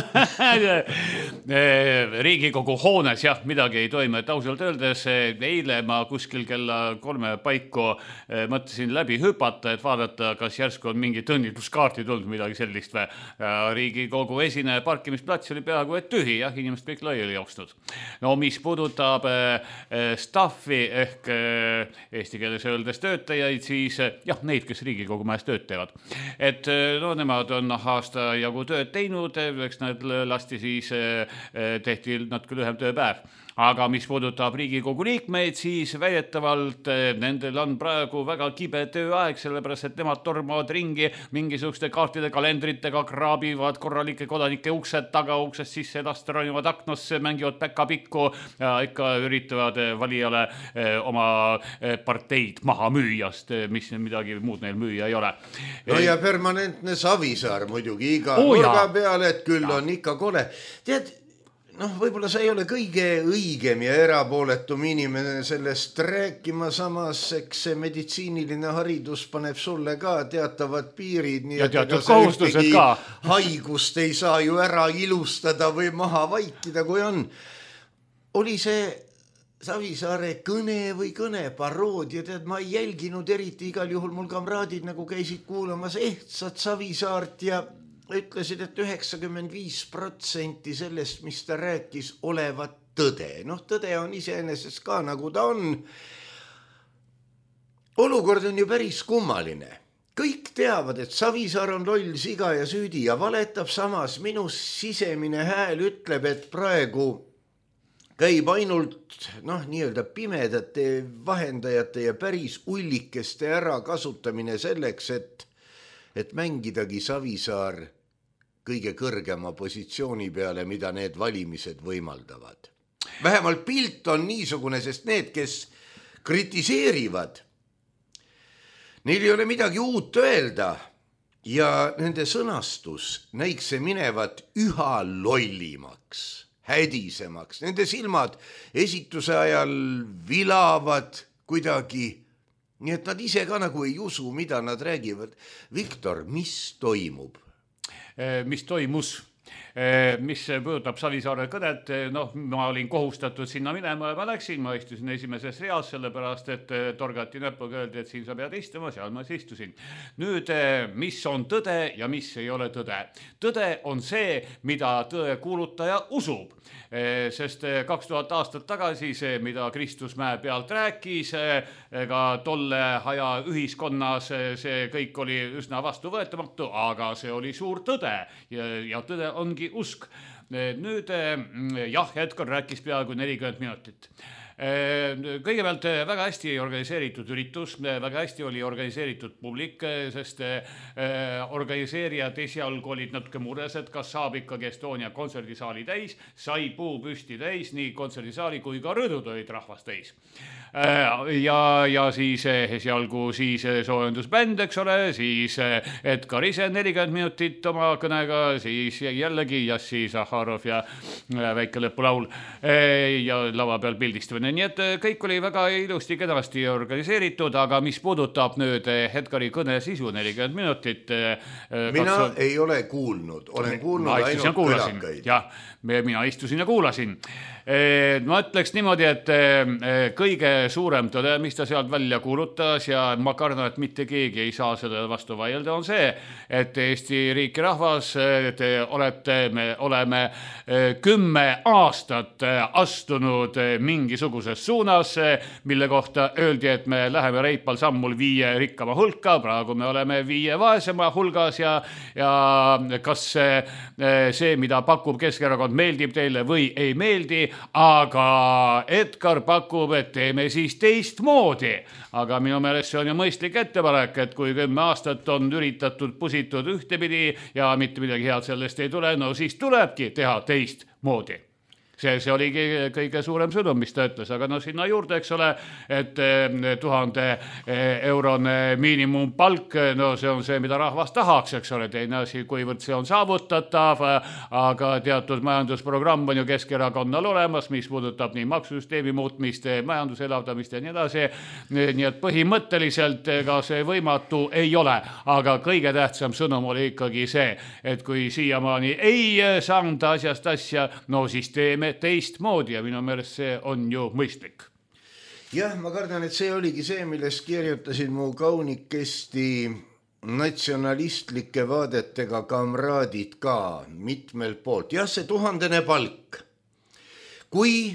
C: Riigikogu hoones jah, midagi ei toimu, et ausalt öeldes eile ma kuskil kella kolme paiku mõtlesin läbi hüpata, et vaadata, kas järsku on mingi õnnitluskaarti tulnud midagi sellist või. Riigikogu esine parkimisplats oli peaaegu et tühi, jah, inimesed kõik laiali jooksnud. No mis puudutab staffi ehk eesti keeles öeldes töötajaid, siis jah, neid, kes Riigikogu majas tööd teevad. Et no nemad on aasta jagu tööd teinud, eks nad lasti siis, tehti natuke lühem tööpäev. Aga mis puudutab Riigikogu liikmeid, siis väidetavalt nendel on praegu väga kibe tööaeg, sellepärast et nemad tormavad ringi mingisuguste kaartide kalendritega, kraabivad korralike kodanike uksed taga, uksest sisse lasta, ronivad aknasse, mängivad päkapikku ja ikka üritavad valijale oma parteid maha müüast, mis midagi muud neil müüa ei ole.
B: No ja permanentne Savisaar muidugi iga oh, nurga peale, et küll ja. On ikka kole. Tead, noh, võib-olla sa ei ole kõige õigem ja erapooletum inimene sellest rääkima, samas eks see meditsiiniline haridus paneb sulle ka teatavad piirid, nii
C: ja teatud kohustused ka.
B: Haigust ei saa ju ära ilustada või maha vaikida, kui on. Oli see Savisaare kõne või kõne paroodia, tead, ma ei jälginud eriti, igal juhul mul kamraadid nagu käisid kuulamas ehtsat Savisaart ja ütlesid, et üheksakümmend viis protsenti sellest, mis ta rääkis, olevat tõde. Noh, tõde on iseenesest ka nagu ta on. Olukord on ju päris kummaline. Kõik teavad, et Savisaar on loll, siga ja süüdi ja valetab, samas minu sisemine hääl ütleb, et praegu käib ainult noh, nii-öelda pimedate vahendajate ja päris ullikeste ära kasutamine selleks, et et mängidagi Savisaar kõige kõrgema positsiooni peale, mida need valimised võimaldavad. Vähemalt pilt on niisugune, sest need, kes kritiseerivad, neil ei ole midagi uut öelda ja nende sõnastus näikse minevat üha lollimaks. hädisemaks, nende silmad esituse ajal vilavad kuidagi, nii et nad ise ka nagu ei usu, mida nad räägivad. Viktor, mis toimub?
C: Mis toimus? Mis puudutab Savisaare kõnet, noh, ma olin kohustatud sinna minema ja ma läksin, ma istusin esimeses reas, sellepärast, et torgati näpuga öeldi, et siin sa pead istuma, seal ma istusin. Nüüd, mis on tõde ja mis ei ole tõde? Tõde on see, mida tõe kuulutaja usub, sest kaks tuhat aastat tagasi see, mida Kristus mäe pealt rääkis, ka tolle aja ühiskonnas see kõik oli üsna vastuvõetamatu, aga see oli suur tõde ja, ja tõde ongi usk. Nüüd jah, Edgar rääkis peaaegu nelikümmend minutit. Kõigepealt väga hästi organiseeritud üritus, väga hästi oli organiseeritud publik, sest organiseerijad esialgu olid natuke mures, et kas saab ikkagi Estonia kontserdisaali täis, sai puu püsti täis, nii kontserdisaali kui ka rõdud olid rahvast täis. Ja, ja siis esialgu siis soojendusbänd, eks ole, siis Edgar ise nelikümmend minutit oma kõnega, siis jällegi Jassi Zahharov ja väike lõpulaul ja lava peal pildistamine. Nii et kõik oli väga ilusti kenasti organiseeritud, aga mis puudutab nüüd Edgari kõne sisu nelikümmend minutit.
B: Mina kaks... ei ole kuulnud, olen kuulnud ma ainult kõlakaid.
C: Jah, mina istusin ja kuulasin. Ma ütleks niimoodi, et kõige suurem tõde, mis ta sealt välja kuulutas ja ma kardan, et mitte keegi ei saa selle vastu vaielda, on see, et Eesti riik ja rahvas, te olete, me oleme kümme aastat astunud mingisuguses suunas, mille kohta öeldi, et me läheme reipal sammul viie rikkama hulka, praegu me oleme viie vaesema hulgas ja, ja kas see, see, mida pakub Keskerakond, meeldib teile või ei meeldi, aga Edgar pakub, et teeme siis teistmoodi. Aga minu meelest see on ju mõistlik ettepanek, et kui kümme aastat on üritatud pusitud ühtepidi ja mitte midagi head sellest ei tule, no siis tulebki teha teistmoodi. See, see oligi kõige suurem sõnum, mis ta ütles, aga no sinna juurde, eks ole, et tuhande eurone miinimumpalk, no see on see, mida rahvas tahaks, eks ole, teine asi, kuivõrd see on saavutatav, aga teatud majandusprogramm on ju Keskerakonnal olemas, mis puudutab nii maksusüsteemi muutmist, majanduse elavdamist ja nii edasi, nii et põhimõtteliselt ka see võimatu ei ole, aga kõige tähtsam sõnum oli ikkagi see, et kui siiamaani ei saanud asjast asja, no siis teeme teistmoodi ja minu meelest see on ju mõistlik.
B: Jah, ma kardan, et see oligi see, millest kirjutasid mu kaunikesti natsionalistlike vaadetega kamraadid ka mitmel poolt. Jah, see tuhandene palk. Kui,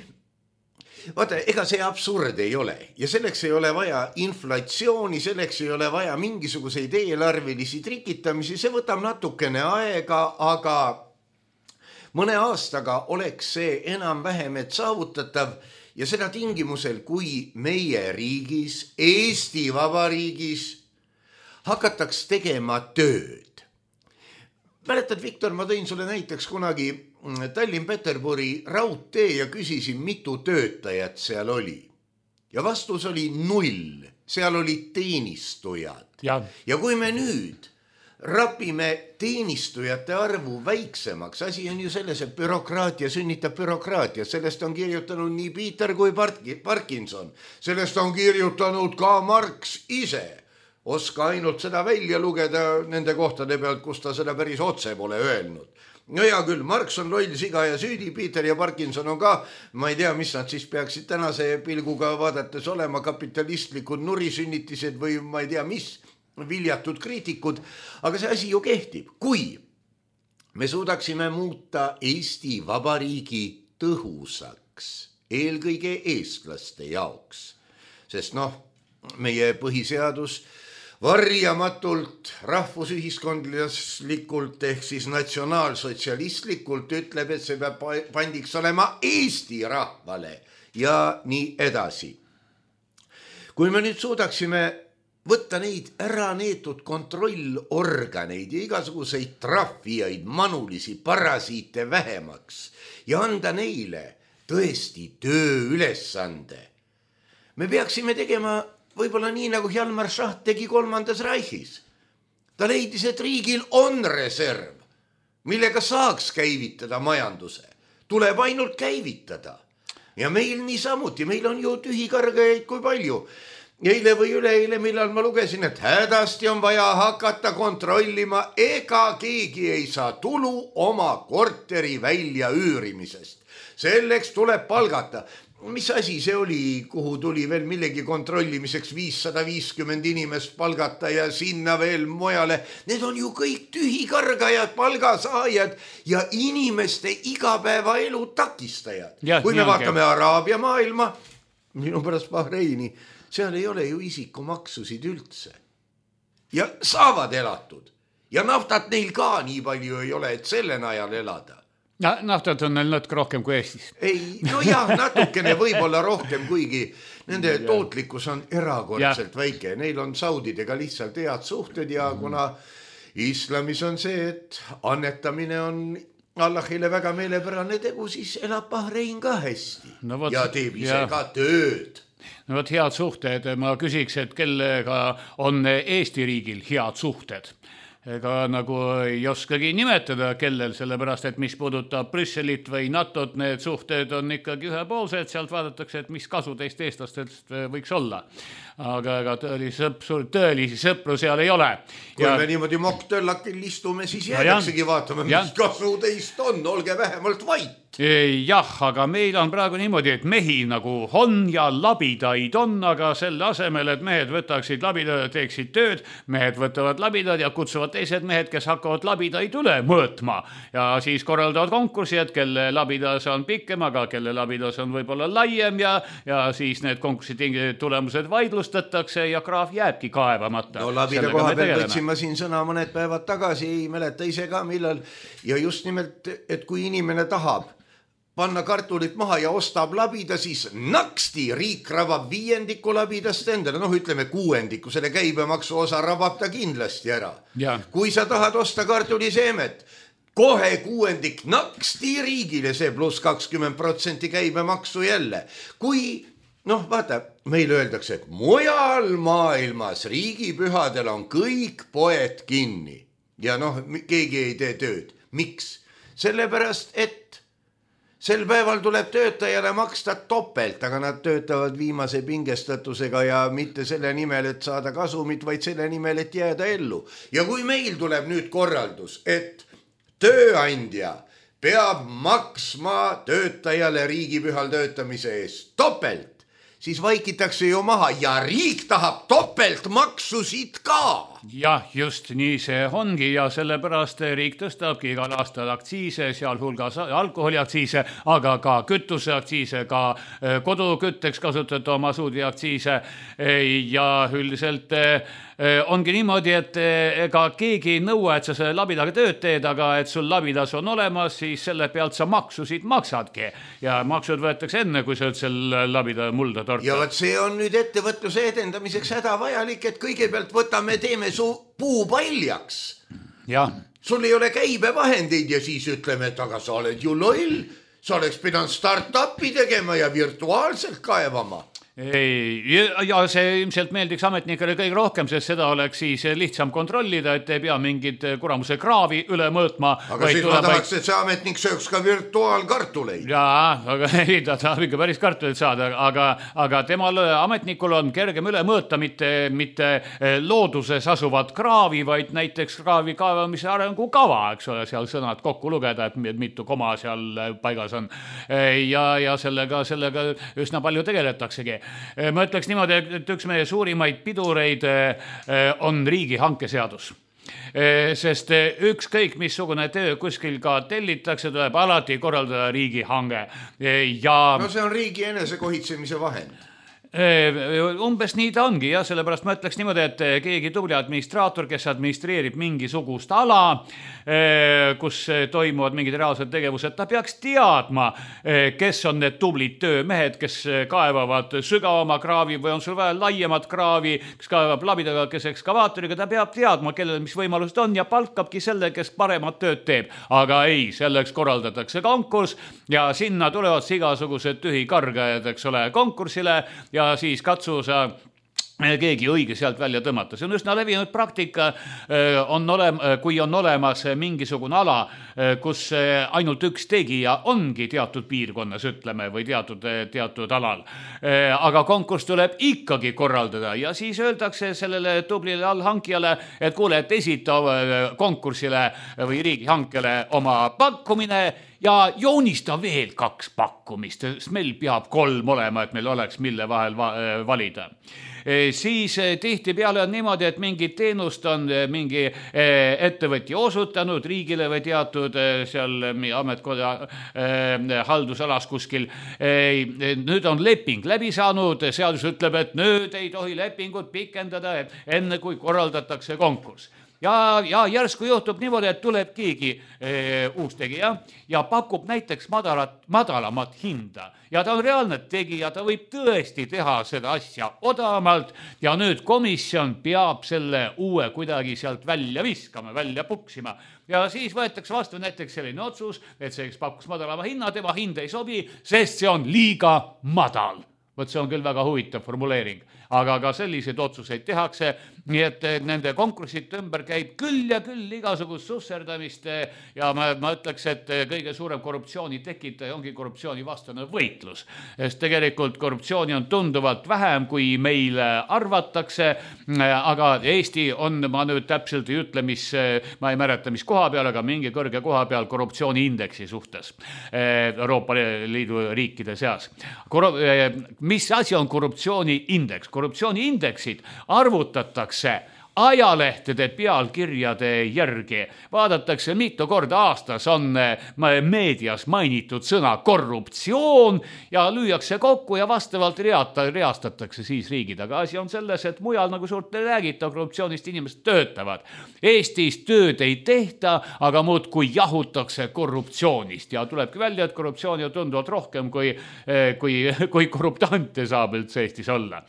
B: vaata, ega see absurd ei ole ja selleks ei ole vaja inflatsiooni, selleks ei ole vaja mingisuguseid eelarvelisi trikitamisi, see võtab natukene aega, aga mõne aastaga oleks see enam-vähem et saavutatav ja seda tingimusel, kui meie riigis, Eesti Vabariigis hakataks tegema tööd. Mäletad, Viktor, ma tõin sulle näiteks kunagi Tallinn-Peterburi raudtee ja küsisin, mitu töötajat seal oli. Ja vastus oli null, seal olid teenistujad. Ja, ja kui me nüüd rapime teenistujate arvu väiksemaks, asi on ju selles, et bürokraatia sünnitab bürokraatia, sellest on kirjutanud nii Peter kui Parkinson, sellest on kirjutanud ka Marx ise, oska ainult seda välja lugeda nende kohtade pealt, kus ta seda päris otse pole öelnud. No hea küll, Marx on loll, siga ja süüdi, Peter ja Parkinson on ka, ma ei tea, mis nad siis peaksid tänase pilguga vaadates olema, kapitalistlikud nurisünnitised või ma ei tea, mis viljatud kriitikud, aga see asi ju kehtib. Kui me suudaksime muuta Eesti Vabariigi tõhusaks, eelkõige eestlaste jaoks, sest noh, meie põhiseadus varjamatult rahvusühiskondlikult ehk siis natsionaalsotsialistlikult ütleb, et see peab pandiks olema Eesti rahvale ja nii edasi. Kui me nüüd suudaksime võtta neid ära neetud kontrollorganeid ja igasuguseid trahvijaid, manulisi, parasiite vähemaks ja anda neile tõesti tööülesande. Me peaksime tegema võib-olla nii, nagu Hjalmar Schacht tegi kolmandas Reichis. Ta leidis, et riigil on reserv, millega saaks käivitada majanduse. tuleb ainult käivitada. Ja meil niisamuti, meil on ju tühikargajaid kui palju. Eile või üleeile, millal ma lugesin, et hädasti on vaja hakata kontrollima, ega keegi ei saa tulu oma korteri välja üürimisest. Selleks tuleb palgata. Mis asi see oli, kuhu tuli veel millegi kontrollimiseks viissada viiskümmend inimest palgata ja sinna veel mujale. Need on ju kõik tühikargajad, palgasaajad ja inimeste igapäevaelu takistajad. Ja, kui me vaatame Araabia maailma, minu pärast Bahreini, seal ei ole ju isikumaksusid üldse. Ja saavad elatud. Ja naftat neil ka nii palju ei ole, et selle najal elada.
C: No, naftat on neil natuke rohkem kui Eestis.
B: Ei, no jah, natukene võib-olla rohkem, kuigi nende tootlikkus on erakordselt ja. väike. Neil on saudidega lihtsalt head suhted ja kuna islamis on see, et annetamine on Allahile väga meelepärane tegu, siis elab Bahrein ka hästi no, võt, ja teeb ise ja. ka tööd.
C: No võt head suhted, ma küsiks, et kellega on Eesti riigil head suhted? Ega nagu ei oskagi nimetada kellel, sellepärast, et mis puudutab Brüsselit või NATOt, need suhted on ikkagi ühepoolsed, sealt vaadatakse, et mis kasu teist eestlastest võiks olla. Aga ega tõelisi sõpru, tõelisi sõpru seal ei ole.
B: Kui ja... me niimoodi mokktöllakil istume, siis jäädaksegi no vaatama, mis ja. kasu teist on, olge vähemalt vait.
C: Jah, aga meil on praegu niimoodi, et mehi nagu on ja labidaid on, aga selle asemel, et mehed võtaksid labidad ja teeksid tööd, mehed võtavad labidad ja kutsuvad teised mehed, kes hakkavad labidaid üle mõõtma. Ja siis korraldavad konkursi, et kelle labidas on pikem, aga kelle labidas on võib-olla laiem ja, ja siis need konkursi tulemused vaidlustatakse ja kraaf jääbki kaevamata.
B: No labida koha peal võtsin ma siin sõna mõned päevad tagasi, ei mäleta ise ka millal ja just nimelt, et kui inimene tahab panna kartulit maha ja ostab labida, siis naksti riik rabab viiendiku labidast endale, noh ütleme kuuendiku, selle käibemaksu osa rabab ta kindlasti ära. Ja. Kui sa tahad osta kartuliseemet, kohe kuuendik naksti riigile, see pluss kakskümmend protsenti käibemaksu jälle. Kui, noh vaata, meil öeldakse, et mujal maailmas riigipühadel on kõik poed kinni ja noh, keegi ei tee tööd. Miks? Sellepärast, et sel päeval tuleb töötajale maksta topelt, aga nad töötavad viimase pingestatusega ja mitte selle nimel, et saada kasumit, vaid selle nimel, et jääda ellu. Ja kui meil tuleb nüüd korraldus, et tööandja peab maksma töötajale riigipühal töötamise eest topelt, siis vaikitakse ju maha ja riik tahab topelt maksusid ka.
C: Jah, just nii see ongi ja sellepärast riik tõstabki igal aastal aktsiise, sealhulgas alkoholiaktsiise, aga ka kütuseaktsiise, ka kodukütteks kasutada oma suudi aktsiise ja üldiselt ongi niimoodi, et ega keegi ei nõua, et sa selle labidaga tööd teed, aga et sul labidas on olemas, siis selle pealt sa maksusid maksadki ja maksud võetakse enne, kui sa selle labida mulda torta.
B: Ja võt see on nüüd ettevõtluse edendamiseks hädavajalik, et kõigepealt võtame, teeme su puu paljaks.
C: Ja.
B: Sul ei ole käibevahendeid ja siis ütleme, et aga sa oled ju loll, sa oleks pidanud start-upi tegema ja virtuaalselt kaevama.
C: Ei, ja see ilmselt meeldiks ametnikele kõige rohkem, sest seda oleks siis lihtsam kontrollida, et ei pea mingid kuramuse kraavi üle mõõtma.
B: Aga siis ma tahaks, et see ametnik sööks ka virtuaalkartuleid.
C: Jaa, aga ei, ta tahab ikka päris kartuleid saada, aga, aga temal ametnikul on kergem üle mõõta mitte, mitte looduses asuvat kraavi, vaid näiteks kraavi kaevamise arengukava, eks ole, seal sõnad kokku lugeda, et mitu koma seal paigas on. Ja, ja sellega, sellega üsna palju tegeletaksegi. Ma ütleks niimoodi, et üks meie suurimaid pidureid on riigihanke seadus. Sest ükskõik missugune töö kuskil ka tellitakse, tuleb alati korraldada riigihange. Ja...
B: No see on riigi enesekohitsemise vahend.
C: Umbes nii ta ongi ja sellepärast ma ütleks niimoodi, et keegi tubli administraator, kes administreerib mingisugust ala, kus toimuvad mingid reaalsed tegevused, ta peaks teadma, kes on need tublid töömehed, kes kaevavad sügavama kraavi või on sul vaja laiemat kraavi, kes kaevab labidaga, kes ekskavaatoriga, ta peab teadma, kellel mis võimalused on ja palkabki selle, kes paremat tööd teeb. Aga ei, selleks korraldatakse konkurss ja sinna tulevad igasugused tühikargajad, eks ole, konkursile ja siis katsu sa keegi õige sealt välja tõmmata. See on üsna levinud praktika, on olem, kui on olemas mingisugune ala, kus ainult üks tegija ongi teatud piirkonnas, ütleme, või teatud, teatud alal. Aga konkurss tuleb ikkagi korraldada ja siis öeldakse sellele tublile allhankijale, et kuule, et esita konkursile või riigihankele oma pakkumine ja joonista veel kaks pakkumist, sest meil peab kolm olema, et meil oleks mille vahel va valida. Siis tihtipeale on niimoodi, et mingit teenust on mingi ettevõtja osutanud riigile või teatud seal ametkoda haldusalas kuskil. Nüüd on leping läbi saanud, seadus ütleb, et nüüd ei tohi lepingut pikendada enne, kui korraldatakse konkurss. Ja, ja järsku juhtub niimoodi, et tuleb keegi e, uus tegija ja pakub näiteks madalat, madalamat hinda. Ja ta on reaalne tegija, ta võib tõesti teha seda asja odavamalt ja nüüd komisjon peab selle uue kuidagi sealt välja viskama, välja puksima. Ja siis võetakse vastu näiteks selline otsus, et see, kes pakkus madalama hinna, tema hind ei sobi, sest see on liiga madal. Võt see on küll väga huvitav formuleering, aga ka selliseid otsuseid tehakse, nii et nende konkursid ümber käib küll ja küll igasugust susserdamist ja ma, ma ütleks, et kõige suurem korruptsiooni tekitaja ongi korruptsiooni vastane võitlus. Sest tegelikult korruptsiooni on tunduvalt vähem, kui meil arvatakse, aga Eesti on, ma nüüd täpselt ei ütle, mis, ma ei mäleta, mis koha peal, aga mingi kõrge koha peal korruptsiooni indeksi suhtes Euroopa Liidu riikide seas. Kor mis asi on korruptsiooni indeks? Korruptsiooni indeksid arvutatakse ajalehtede pealkirjade järgi. Vaadatakse mitu korda aastas on meedias mainitud sõna korruptsioon ja lüüakse kokku ja vastavalt reata, reastatakse siis riigid. Aga asi on selles, et mujal nagu suurt ei räägita, korruptsioonist inimesed töötavad. Eestis tööd ei tehta, aga muud kui jahutakse korruptsioonist ja tulebki välja, et korruptsiooni on tunduvalt rohkem kui, kui, kui korruptante saab üldse Eestis olla.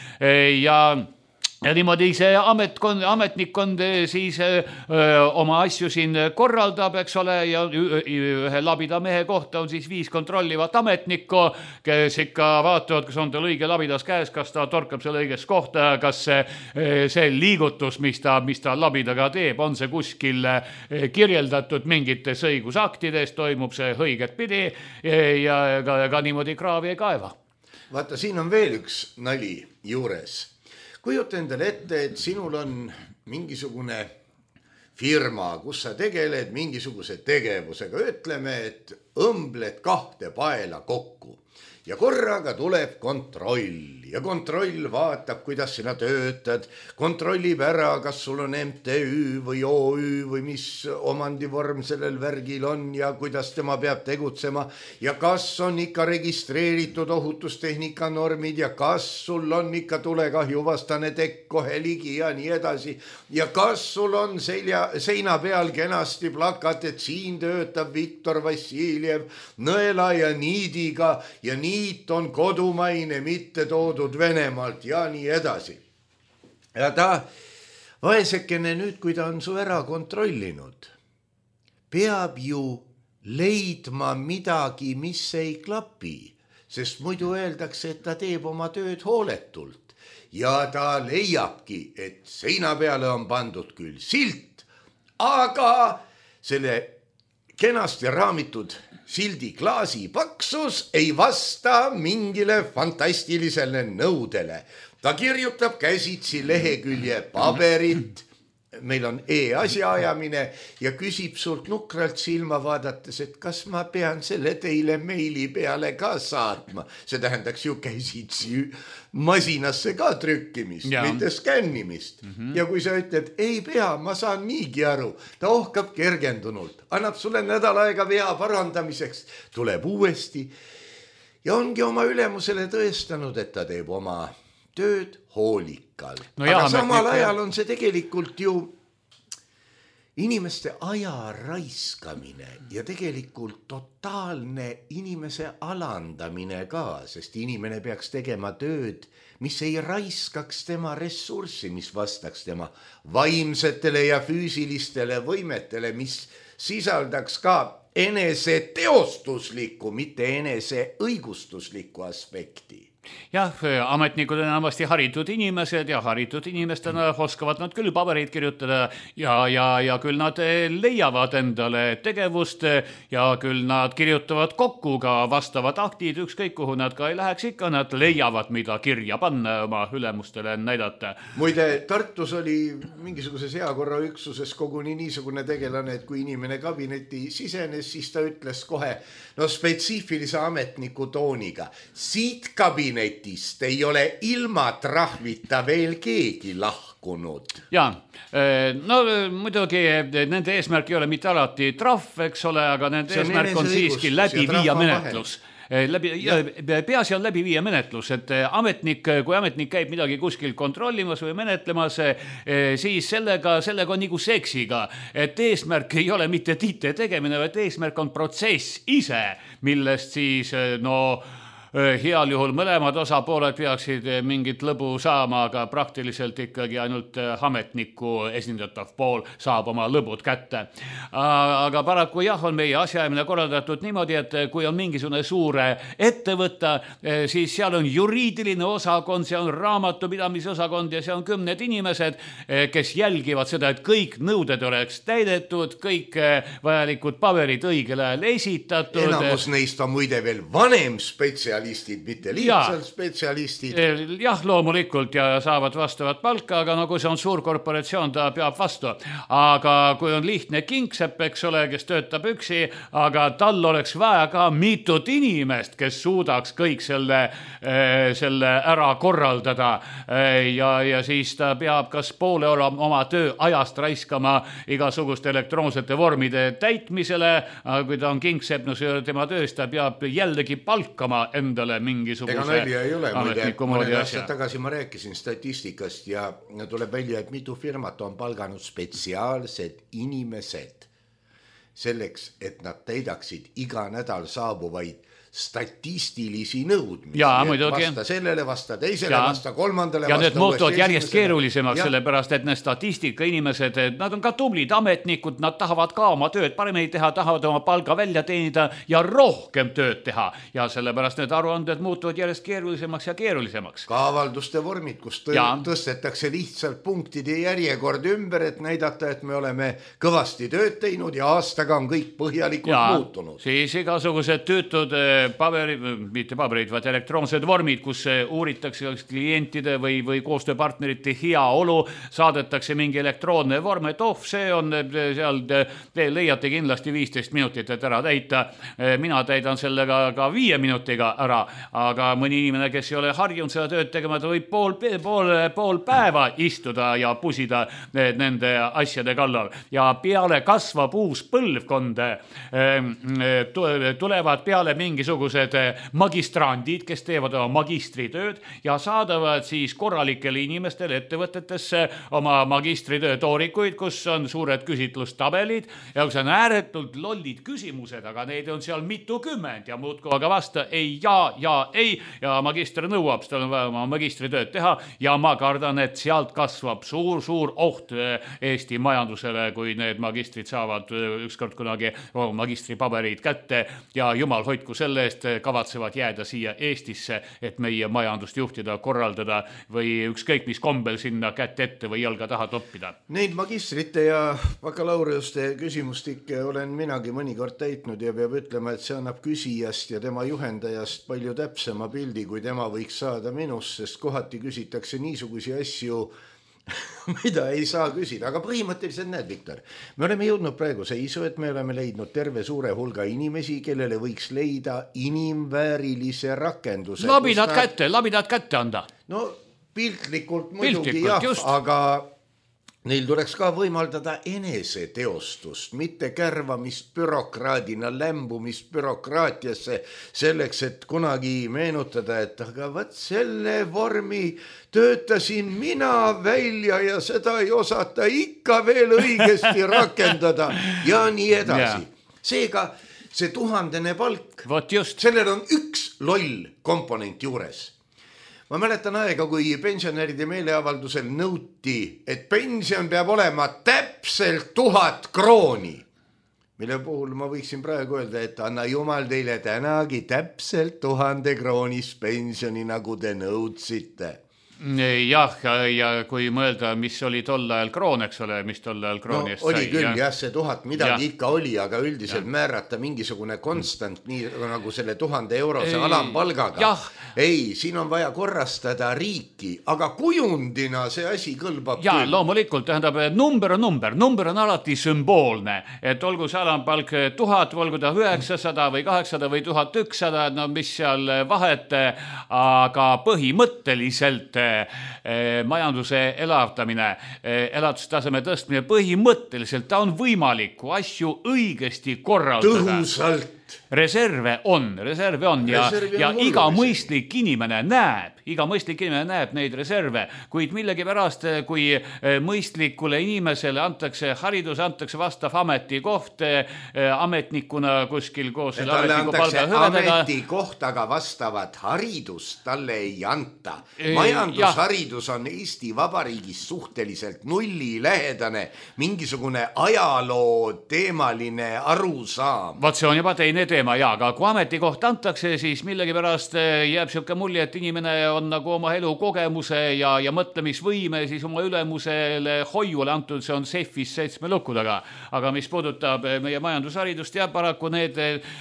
C: Ja Ja niimoodi see ametkond, ametnikkond siis öö, oma asju siin korraldab, eks ole, ja ühe labida mehe kohta on siis viis kontrollivat ametnikku, kes ikka vaatavad, kas on tal õige labidas käes, kas ta torkab selle õiges kohta, kas see, see liigutus, mis ta, mis ta labidaga teeb, on see kuskil kirjeldatud mingites õigusaktides, toimub see õiget pidi ja ka, ka niimoodi kraavi ei kaeva.
B: Vaata, siin on veel üks nali juures. Kujuta endale ette, et sinul on mingisugune firma, kus sa tegeled mingisuguse tegevusega. Ütleme, et õmbled kahte paela kokku ja korraga tuleb kontroll ja kontroll vaatab, kuidas sina töötad, kontrollib ära, kas sul on M T Ü või O Ü või mis omandivorm sellel värgil on ja kuidas tema peab tegutsema ja kas on ikka registreeritud ohutustehnika normid ja kas sul on ikka tulekahjuvastane tekk kohe ligi ja nii edasi ja kas sul on selja, seina peal kenasti plakat, et siin töötab Viktor Vassiljev nõela ja niidiga ja niit on kodumaine, mitte toodud Venemaalt ja nii edasi. Ja ta vaesekene nüüd, kui ta on su ära kontrollinud, peab ju leidma midagi, mis ei klapi, sest muidu öeldakse, et ta teeb oma tööd hooletult. Ja ta leiabki, et seina peale on pandud küll silt, aga selle kenasti raamitud sildi klaasi paksus ei vasta mingile fantastilisele nõudele. Ta kirjutab käsitsi lehekülje paberit, meil on e-asjaajamine ja küsib sult nukralt silma vaadates, et kas ma pean selle teile meili peale ka saatma. See tähendaks ju käsitsi masinasse ka trükkimist, ja. Mitte skännimist. Mm -hmm. Ja kui sa ütled, ei pea, ma saan niigi aru, ta ohkab kergendunult, annab sulle nädal aega vea parandamiseks, tuleb uuesti ja ongi oma ülemusele tõestanud, et ta teeb oma tööd hoolikalt. No aga samal ajal on see tegelikult ju inimeste aja raiskamine ja tegelikult totaalne inimese alandamine ka, sest inimene peaks tegema tööd, mis ei raiskaks tema ressurssi, mis vastaks tema vaimsetele ja füüsilistele võimetele, mis sisaldaks ka enese teostuslikku, mitte enese õigustuslikku aspekti.
C: jah, ametnikud on enamasti haritud inimesed ja haritud inimestena oskavad nad küll pabereid kirjutada ja, ja, ja küll nad leiavad endale tegevust ja küll nad kirjutavad kokku ka vastavad aktid, ükskõik kuhu nad ka ei läheks ikka, nad leiavad, mida kirja panna oma ülemustele näidata.
B: Muide, Tartus oli mingisuguses heakorraüksuses koguni niisugune tegelane, et kui inimene kabineti sisenes, siis ta ütles kohe, no spetsiifilise ametniku tooniga, siit kabinetist ei ole ilma trahvita veel keegi lahkunud.
C: Ja, no muidugi nende eesmärk ei ole mitte alati trahv, eks ole, aga nende
B: See on
C: eesmärk on siiski läbi viia menetlus. Läbi, peasi on läbi viia menetlus, et ametnik, kui ametnik käib midagi kuskil kontrollimas või menetlemas, siis sellega, sellega on nagu seksiga, et eesmärk ei ole mitte tiite tegemine, vaid eesmärk on protsess ise, millest siis no heal juhul mõlemad osapooled peaksid mingit lõbu saama, aga praktiliselt ikkagi ainult ametniku esindatav pool saab oma lõbud kätte. Aga paraku jah, on meie asjaajamine korraldatud niimoodi, et kui on mingisugune suure ettevõtta, siis seal on juriidiline osakond, see on raamatupidamise osakond ja see on kümned inimesed, kes jälgivad seda, et kõik nõuded oleks täidetud, kõik vajalikud paberid õigel ajal esitatud.
B: Enamus neist on muide veel vanem spetsialistid, mitte lihtsalt ja, spetsialistid.
C: Jah, loomulikult ja saavad vastavat palka, aga no kui see on suur korporatsioon, ta peab vastu. Aga kui on lihtne kingsepp, eks ole, kes töötab üksi, aga tal oleks vaja ka mitut inimest, kes suudaks kõik selle, selle ära korraldada ja, ja siis ta peab kas poole oma töö ajast raiskama igasuguste elektroonsete vormide täitmisele, aga kui ta on kingsepp, no see tema tööst, ta peab jällegi palkama enda endale mingisuguse
B: ega nalja ei ole, muide, mõned
C: asja.
B: aastad tagasi ma rääkisin statistikast ja tuleb välja, et mitu firmat on palganud spetsiaalsed inimesed selleks, et nad täidaksid iga nädal saabuvaid statistilisi nõudmisi.
C: Ja, muidugi.
B: Vasta sellele, vasta teisele, ja. Vasta kolmandale.
C: Ja need muutuvad järjest keerulisemaks, ja. Sellepärast, et need statistika inimesed, nad on ka tublid ametnikud, nad tahavad ka oma tööd paremini teha, tahavad oma palga välja teenida ja rohkem tööd teha. Ja sellepärast need aruanded muutuvad järjest keerulisemaks ja keerulisemaks.
B: Ka avalduste vormid, kus tõ- tõstetakse lihtsalt punktide järjekord ümber, et näidata, et me oleme kõvasti tööd teinud ja aastaga on kõik põhjalikult ja. Muutunud.
C: Siis igasugused töötud paberi, mitte paberid, vaid elektroonsed vormid, kus uuritakse klientide või, või koostööpartnerite hea olu, saadetakse mingi elektroonne vorm, et oh, see on seal, te leiate kindlasti viisteist minutit, et ära täita. Mina täidan sellega ka viie minutiga ära, aga mõni inimene, kes ei ole harjunud seda tööd tegema, ta võib pool, pool, pool päeva istuda ja pusida nende asjade kallal. Ja peale kasvab uus põlvkond, tulevad peale mingisugused magistrandid, kes teevad oma magistritööd ja saadavad siis korralikele inimestele ettevõtetesse oma magistritöö toorikuid, kus on suured küsitlustabelid ja kus on ääretult lollid küsimused, aga neid on seal mitukümmend ja muudkui aga vasta ei ja ja ei ja magister nõuab, tal on vaja oma magistritööd teha ja ma kardan, et sealt kasvab suur-suur oht Eesti majandusele, kui need magistrid saavad ükskord kunagi magistripaberid kätte ja jumal hoidku selle eest kavatsevad jääda siia Eestisse, et meie majandust juhtida, korraldada või ükskõik mis kombel sinna kätt ette või jalga taha toppida.
B: Neid magistrite ja bakalaureuse küsimustikke olen minagi mõnikord täitnud ja peab ütlema, et see annab küsijast ja tema juhendajast palju täpsema pildi, kui tema võiks saada minust, sest kohati küsitakse niisugusi asju, mida ei saa küsida, aga põhimõtteliselt näed, Viktor, me oleme jõudnud praegu seisu, et me oleme leidnud terve suure hulga inimesi, kellele võiks leida inimväärilise rakenduse.
C: Labinad nad... kätte, labinad kätte anda.
B: No piltlikult muidugi piltlikult, jah, just. Aga neil tuleks ka võimaldada eneseteostust, mitte kärvamist bürokraadina, lämbumist bürokraatiasse selleks, et kunagi meenutada, et aga võt selle vormi töötasin mina välja ja seda ei osata ikka veel õigesti rakendada ja nii edasi. Yeah. Seega see tuhandene palk, sellel on üks loll komponent juures. Ma mäletan aega, kui pensionäride meeleavaldusel nõuti, et pension peab olema täpselt tuhat krooni. mille puhul ma võiksin praegu öelda, et anna jumal teile tänagi täpselt tuhande kroonis pensioni, nagu te nõudsite.
C: Jah, ja kui mõelda, mis oli tol ajal kroon, eks ole, mis tol ajal krooni eest
B: no, oli
C: sai.
B: küll,
C: ja.
B: jah, see tuhat midagi ja. ikka oli, aga üldiselt ja. määrata mingisugune konstant, nii nagu selle tuhande eurose ei, alampalgaga. Jah. Ei, siin on vaja korrastada riiki, aga kujundina see asi kõlbab
C: ja,
B: küll.
C: Loomulikult, tähendab, number on number, number on alati sümboolne, et olgu see alampalk tuhat, olgu ta üheksasada või kaheksasada või tuhat ükssada, no mis seal vahet, aga põhimõtteliselt majanduse elavdamine, elatustaseme tõstmine, põhimõtteliselt ta on võimalik asju õigesti korraldada.
B: Tõhusalt.
C: Reserve on, reserve on ja, reserve on ja iga mõistlik inimene näeb, iga mõistlik inimene näeb neid reserve, kuid millegi pärast, kui mõistlikule inimesele antakse haridus, antakse vastav ametikoht ametnikuna kuskil koos selle ametniku palga hüvedega.
B: Ametikoht, aga vastavat haridust talle ei anta. Majandusharidus on Eesti Vabariigis suhteliselt nullilähedane, mingisugune ajaloo teemaline arusaam.
C: Vaat see on juba teine teema, ja, aga kui ametikoht antakse, siis millegi pärast jääb siuke mulje, et inimene on nagu oma elu kogemuse ja, ja mõtlemisvõime siis oma ülemusele hoiule antud, see on seifis seitsme lukkudega. Aga mis puudutab meie majandusharidust ja paraku need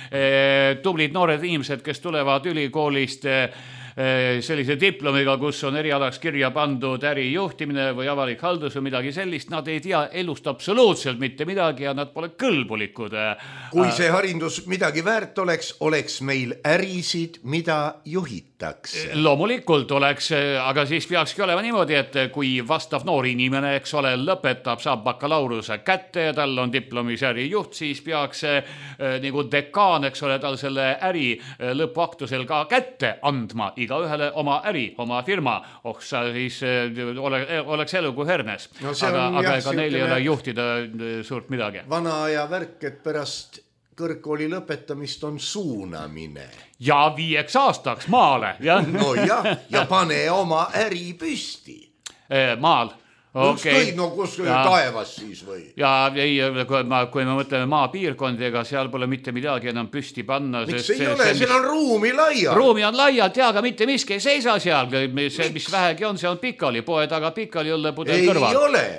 C: eh, tublid noored inimesed, kes tulevad ülikoolist eh, sellise diplomiga, kus on erialaks kirja pandud ärijuhtimine või avalik haldus või midagi sellist, nad ei tea elust absoluutselt mitte midagi ja nad pole kõlbulikud.
B: Kui see haridus midagi väärt oleks, oleks meil ärisid, mida juhitakse.
C: Loomulikult oleks, aga siis peakski olema niimoodi, et kui vastav noor inimene, eks ole, lõpetab, saab bakalaureuse kätte ja tal on diplomis ärijuht, siis peaks nagu dekaan, eks ole, tal selle äri lõpuaktusel ka kätte andma iga ühele oma äri, oma firma, oh sa siis ole, oleks elu kui Hernes, no aga, aga ega neil ei ole juhtida suurt midagi.
B: Vana aja värk, et pärast kõrgkooli lõpetamist on suunamine.
C: Ja viieks aastaks maale. Ja.
B: No jah, ja pane oma äri püsti.
C: Maal. Okay.
B: No kus taevas siis või?
C: Ja ei, kui me, kui me mõtleme maapiirkondadega, seal pole mitte midagi enam püsti panna.
B: Miks ei ole? Seal on ruumi laialt.
C: Ruumi on laialt, ja, aga mitte miski ei seisa seal. See, mis vähegi on, see on pikali. Poe taga pikali õllepudel kõrval.
B: Ei ole.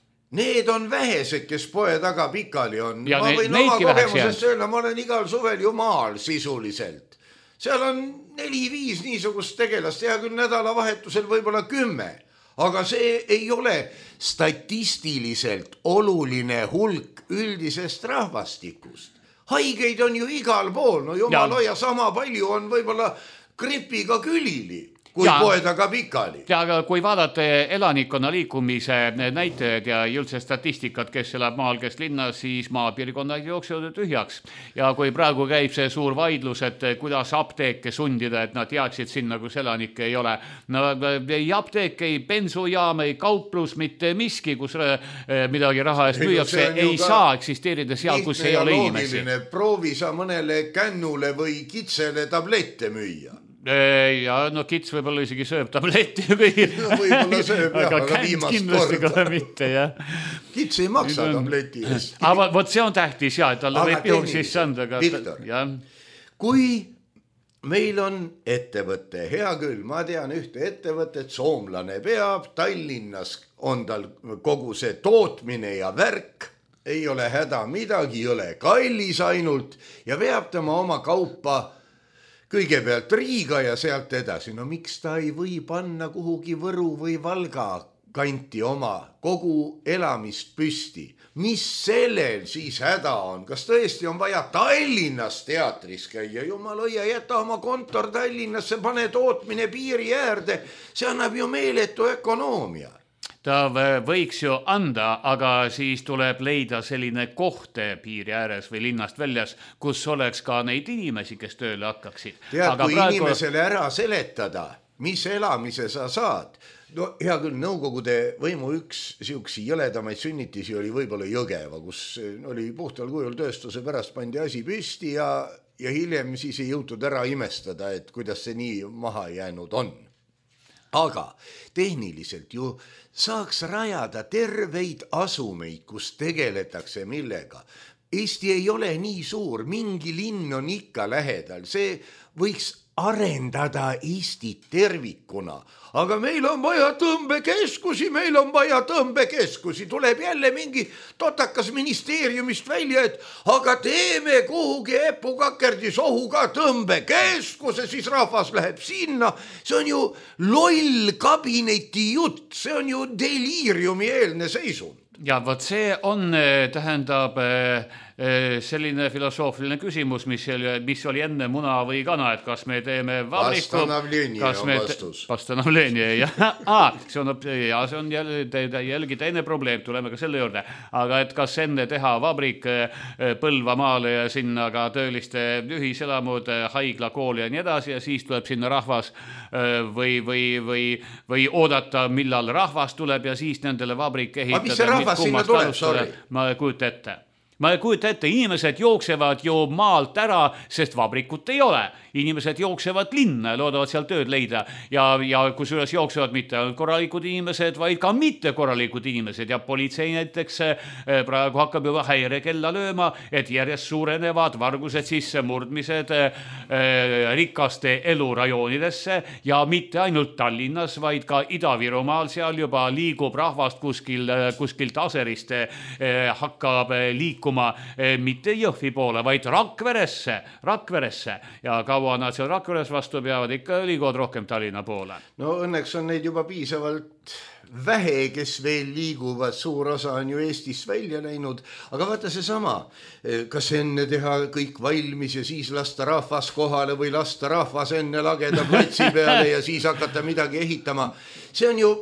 B: Need on vähesed, kes poe taga pikali on.
C: Ja
B: ma
C: ne,
B: võin oma kogemusest öelda, ma olen igal suvel ju maal sisuliselt. Seal on neli-viis niisugust tegelast, hea küll nädalavahetusel võib-olla kümme. Aga see ei ole statistiliselt oluline hulk üldisest rahvastikust. Haigeid on ju igal pool, no jumal hoia, sama palju on võib-olla gripiga külili, kui ja, poedaga pikali.
C: Ja aga kui vaadata elanikkonna liikumise näitajad ja üldse statistikat, kes elab maal, kes linnas, siis maapiirkonnad jooksevad tühjaks. Ja kui praegu käib see suur vaidlus, et kuidas apteeke sundida, et nad jääksid sinna, kus elanikke ei ole. No ei apteek, ei bensujaam, ei kauplus, mitte miski, kus midagi raha eest müüakse, ei saa eksisteerida seal, kus ei ole inimesi.
B: Proovi sa mõnele kännule või kitsele tablette müüa.
C: Ja no kits võib-olla isegi sööb tabletti või...
B: no, võib-olla sööb, jah, aga, aga viimast korda
C: mitte, jah.
B: Kits ei maksa tableti eest.
C: Aga võt see on tähtis, jah, et talle võib pihuks sisse anda.
B: Viktor, kui meil on ettevõte, hea küll, ma tean ühte ettevõtet, soomlane peab, Tallinnas on tal kogu see tootmine ja värk, ei ole häda midagi, ei ole kallis ainult ja veab tema oma kaupa kõigepealt Riiga ja sealt edasi. No miks ta ei või panna kuhugi Võru või Valga kanti oma kogu elamist püsti? Mis sellel siis häda on? Kas tõesti on vaja Tallinnas teatris käia? Jumal hoia, jäta oma kontor Tallinnasse, pane tootmine piiri äärde. See annab ju meeletu ökonoomia.
C: Ta võiks ju anda, aga siis tuleb leida selline koht piiri ääres või linnast väljas, kus oleks ka neid inimesi, kes tööle hakkaksid.
B: Tead, aga kui praegu... inimesele ära seletada, mis elamise sa saad. No hea küll, Nõukogude võimu üks siuksi jõledamaid sünnitisi oli võib-olla Jõgeva, kus oli puhtal kujul tööstuse pärast pandi asi püsti ja, ja hiljem siis ei jõutud ära imestada, et kuidas see nii maha jäänud on. Aga tehniliselt ju saaks rajada terveid asumeid, kus tegeletakse millega. Eesti ei ole nii suur, mingi linn on ikka lähedal, see võiks arendada Eestit tervikuna, aga meil on vaja tõmbekeskusi, meil on vaja tõmbekeskusi, tuleb jälle mingi totakas ministeeriumist välja, et aga teeme kuhugi Epu-Kakerdi sohuga tõmbekeskuse, siis rahvas läheb sinna, see on ju loll kabineti jutt, see on ju deliiriumi eelne seisund.
C: Ja vot see on, tähendab, selline filosoofiline küsimus, mis, mis oli enne muna või kana, et kas me teeme vabriku...
B: Vastanavlenie on vastus.
C: Vastanavlenie, jah. Ah, see on, ja see on jälgi teine probleem, tuleme ka selle juurde. Aga et kas enne teha vabrik Põlvamaale ja sinna ka tööliste ühiselamud, haigla, kool ja nii edasi ja siis tuleb sinna rahvas või, või, või, või oodata, millal rahvas tuleb ja siis nendele vabrik ehitada.
B: Aga mis see rahvas sinna tuleb, sorry?
C: Ma ei kujuta ette. Ma ei kujuta ette, inimesed jooksevad ju maalt ära, sest vabrikut ei ole. Inimesed jooksevad linna ja loodavad seal tööd leida ja, ja kusjuures jooksevad mitte korralikud inimesed, vaid ka mitte korralikud inimesed ja politsei näiteks praegu hakkab juba häirekella lööma, et järjest suurenevad vargused sisse murdmised rikaste elurajoonidesse ja mitte ainult Tallinnas, vaid ka Ida-Virumaal, seal juba liigub rahvast kuskil, kuskilt Aserist hakkab liikuma mitte Jõhvi poole, vaid Rakveresse, Rakveresse ja kaua nad seal Rakveres vastu peavad, ikka liiguvad rohkem Tallinna poole.
B: No õnneks on neid juba piisavalt vähe, kes veel liiguvad, suur osa on ju Eestist välja läinud, aga vaata see sama, kas enne teha kõik valmis ja siis lasta rahvas kohale või lasta rahvas enne lageda platsi peale ja siis hakata midagi ehitama, see on ju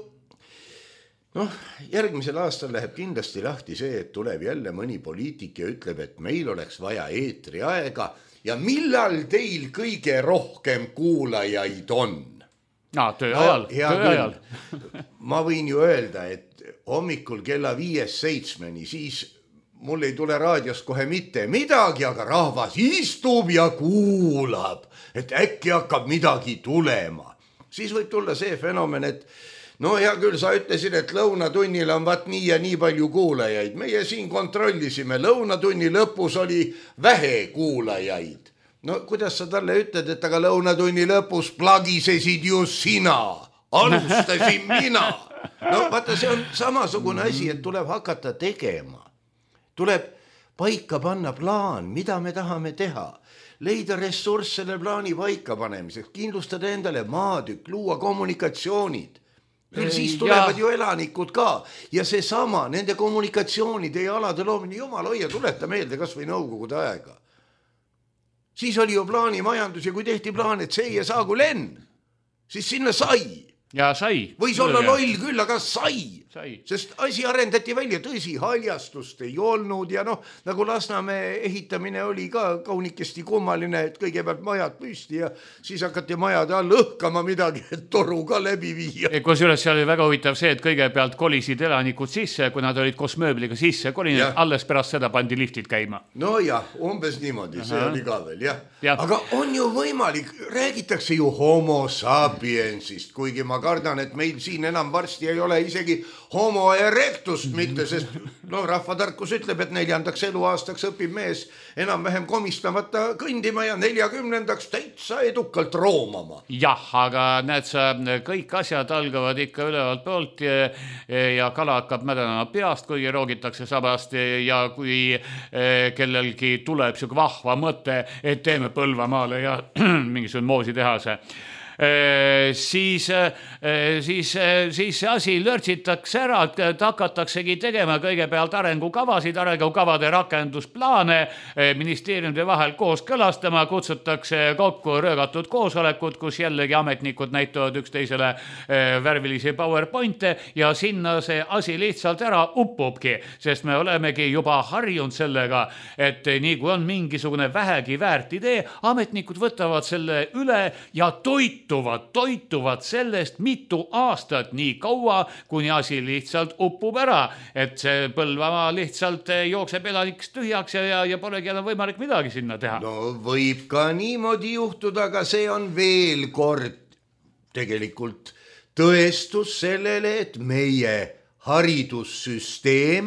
B: noh, järgmisel aastal läheb kindlasti lahti see, et tuleb jälle mõni poliitik ja ütleb, et meil oleks vaja eetri aega ja millal teil kõige rohkem kuulajaid on?
C: No, töö ajal. No, töö ajal.
B: Ma võin ju öelda, et hommikul kella viies seitsmeni, siis mul ei tule raadios kohe mitte midagi, aga rahvas istub ja kuulab, et äkki hakkab midagi tulema. Siis võib tulla see fenomen, et no hea küll, sa ütlesid, et lõunatunnil on vaat nii ja nii palju kuulajaid. Meie siin kontrollisime, lõunatunni lõpus oli vähe kuulajaid. No kuidas sa talle ütled, et aga lõunatunni lõpus plagisesid ju sina, alustasin mina. No vaata, see on samasugune asi, et tuleb hakata tegema. Tuleb paika panna plaan, mida me tahame teha. Leida ressurss selle plaani paika panemiseks, kindlustada endale maatükk, luua kommunikatsioonid. Küll siis tulevad ja. Ju elanikud ka ja see sama, nende kommunikatsioonide ja alade loomine, jumal hoia, tuleta meelde kas või nõukogude aega. Siis oli ju plaani majandus ja kui tehti plaan, et see ja saagu lenn, siis sinna sai.
C: Ja sai.
B: Võis olla loll küll, aga sai.
C: sai.
B: Sest asi arendati välja, tõsi, haljastust ei olnud ja noh, nagu Lasnamäe ehitamine oli ka kaunikesti kummaline, et kõigepealt majad püsti ja siis hakati majade all õhkama midagi, et toru ka läbi viia.
C: Kusjuures seal oli väga huvitav see, et kõigepealt kolisid elanikud sisse, kui nad olid koos mööbliga sisse kolinud, alles pärast seda pandi liftid käima.
B: No jah, umbes niimoodi, see Aha. oli ka veel, jah.
C: Ja.
B: Aga on ju võimalik, räägitakse ju homo sapiensist, kuigi ma kardan, et meil siin enam varsti ei ole isegi homo erectust mitte, sest no, rahvatarkus ütleb, et neljandaks eluaastaks õpib mees enam-vähem komistamata kõndima ja neljakümnendaks täitsa edukalt roomama.
C: Jah, aga näed sa, kõik asjad algavad ikka ülevalt poolt ja, ja kala hakkab mädanema peast, kuigi roogitakse sabast ja kui kellelgi tuleb siuke vahva mõte, et teeme Põlvamaale ja mingisugune moositehase. Siis, siis, siis see asi lörtsitakse ära, et hakataksegi tegema kõigepealt arengukavasid, arengukavade rakendusplaane ministeeriumide vahel koos kõlastama, kutsutakse kokku röögatud koosolekud, kus jällegi ametnikud näitavad üksteisele värvilisi PowerPointe ja sinna see asi lihtsalt ära uppubki, sest me olemegi juba harjunud sellega, et nii kui on mingisugune vähegi väärt idee, ametnikud võtavad selle üle ja toit Toituvad, toituvad sellest mitu aastat nii kaua, kuni asi lihtsalt uppub ära, et see Põlvamaa lihtsalt jookseb elanikest tühjaks ja, ja polegi enam võimalik midagi sinna teha.
B: No võib ka niimoodi juhtuda, aga see on veel kord tegelikult tõestus sellele, et meie haridussüsteem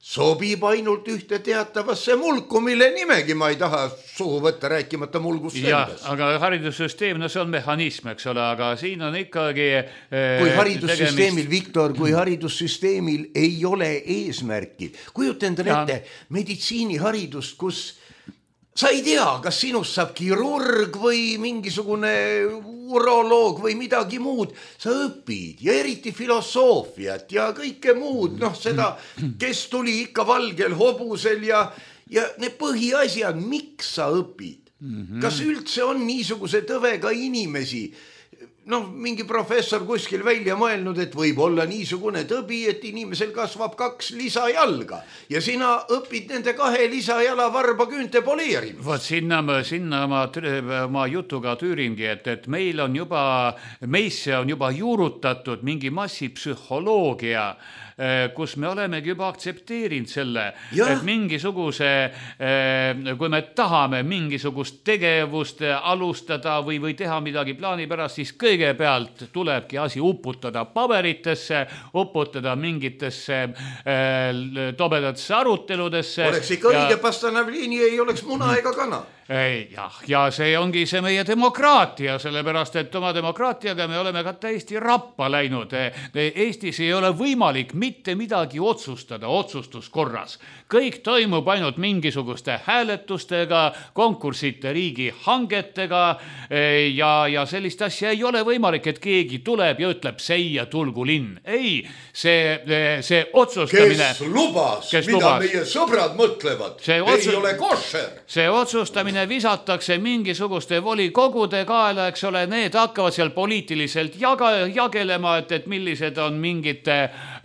B: sobib ainult ühte teatavasse mulku, mille nimegi ma ei taha suhu võtta, rääkimata mulgust endas.
C: Aga haridussüsteem, no see on mehhanism, eks ole, aga siin on ikkagi
B: kui haridussüsteemil, Viktor, kui haridussüsteemil ei ole eesmärki. Kujuta endale ette meditsiiniharidust, kus sa ei tea, kas sinust saab kirurg või mingisugune uroloog või midagi muud. Sa õpid ja eriti filosoofiat ja kõike muud, noh seda, kes tuli ikka valgel hobusel ja, ja need põhiasjad, miks sa õpid? Kas üldse on niisuguse tõvega inimesi? Noh, mingi professor kuskil välja mõelnud, et võib olla niisugune tõbi, et inimesel kasvab kaks lisajalga ja sina õpid nende kahe lisajala varba küünte poleerimist.
C: Vot sinna, sinna ma, ma jutuga tüüringi, et, et meil on juba, meisse on juba juurutatud mingi massipsühholoogia, kus me olemegi juba aktsepteerinud selle, ja. Et mingisuguse, kui me tahame mingisugust tegevust alustada või, või teha midagi plaani pärast, siis kõigepealt tulebki asi uputada paberitesse, uputada mingitesse tobedatesse aruteludesse.
B: Oleks ikka õige ja... pastanavliini ei oleks muna ega kana.
C: Ei, jah, ja see ongi see meie demokraatia, sellepärast, et oma demokraatiaga me oleme ka täiesti rappa läinud. Eestis ei ole võimalik mitte midagi otsustada otsustuskorras. Kõik toimub ainult mingisuguste hääletustega, konkursite riigi hangetega ja, ja sellist asja ei ole võimalik, et keegi tuleb ja ütleb seia tulgu linn. Ei, see, see otsustamine...
B: Kes lubas, kes mida lubas? Meie sõbrad mõtlevad, see otsus... ei ole košer.
C: See otsustamine visatakse mingisuguste volikogude kaela, eks ole, need hakkavad seal poliitiliselt jaga, jagelema, et, et millised on mingite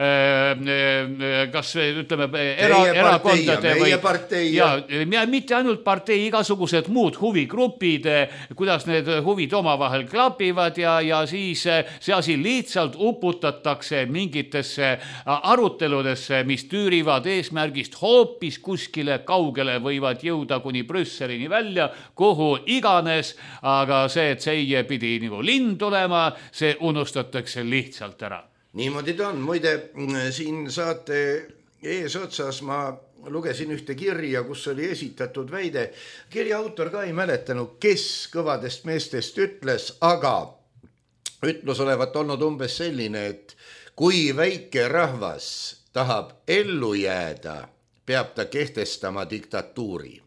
C: kas ütleme era, erakondade või ja, ja mitte ainult partei, igasugused muud huvigrupid, kuidas need huvid omavahel klapivad ja, ja siis see asi lihtsalt uputatakse mingitesse aruteludesse, mis tüürivad eesmärgist hoopis kuskile kaugele, võivad jõuda kuni Brüsselini välja, kuhu iganes, aga see, et see pidi nagu linn tulema, see unustatakse lihtsalt ära.
B: Niimoodi ta on. Muide, siin saate eesotsas ma lugesin ühte kirja, kus oli esitatud väide. Kirja autor ka ei mäletanud, kes kõvadest meestest ütles, aga ütlus olevat olnud umbes selline, et kui väike rahvas tahab ellu jääda, peab ta kehtestama diktatuuri.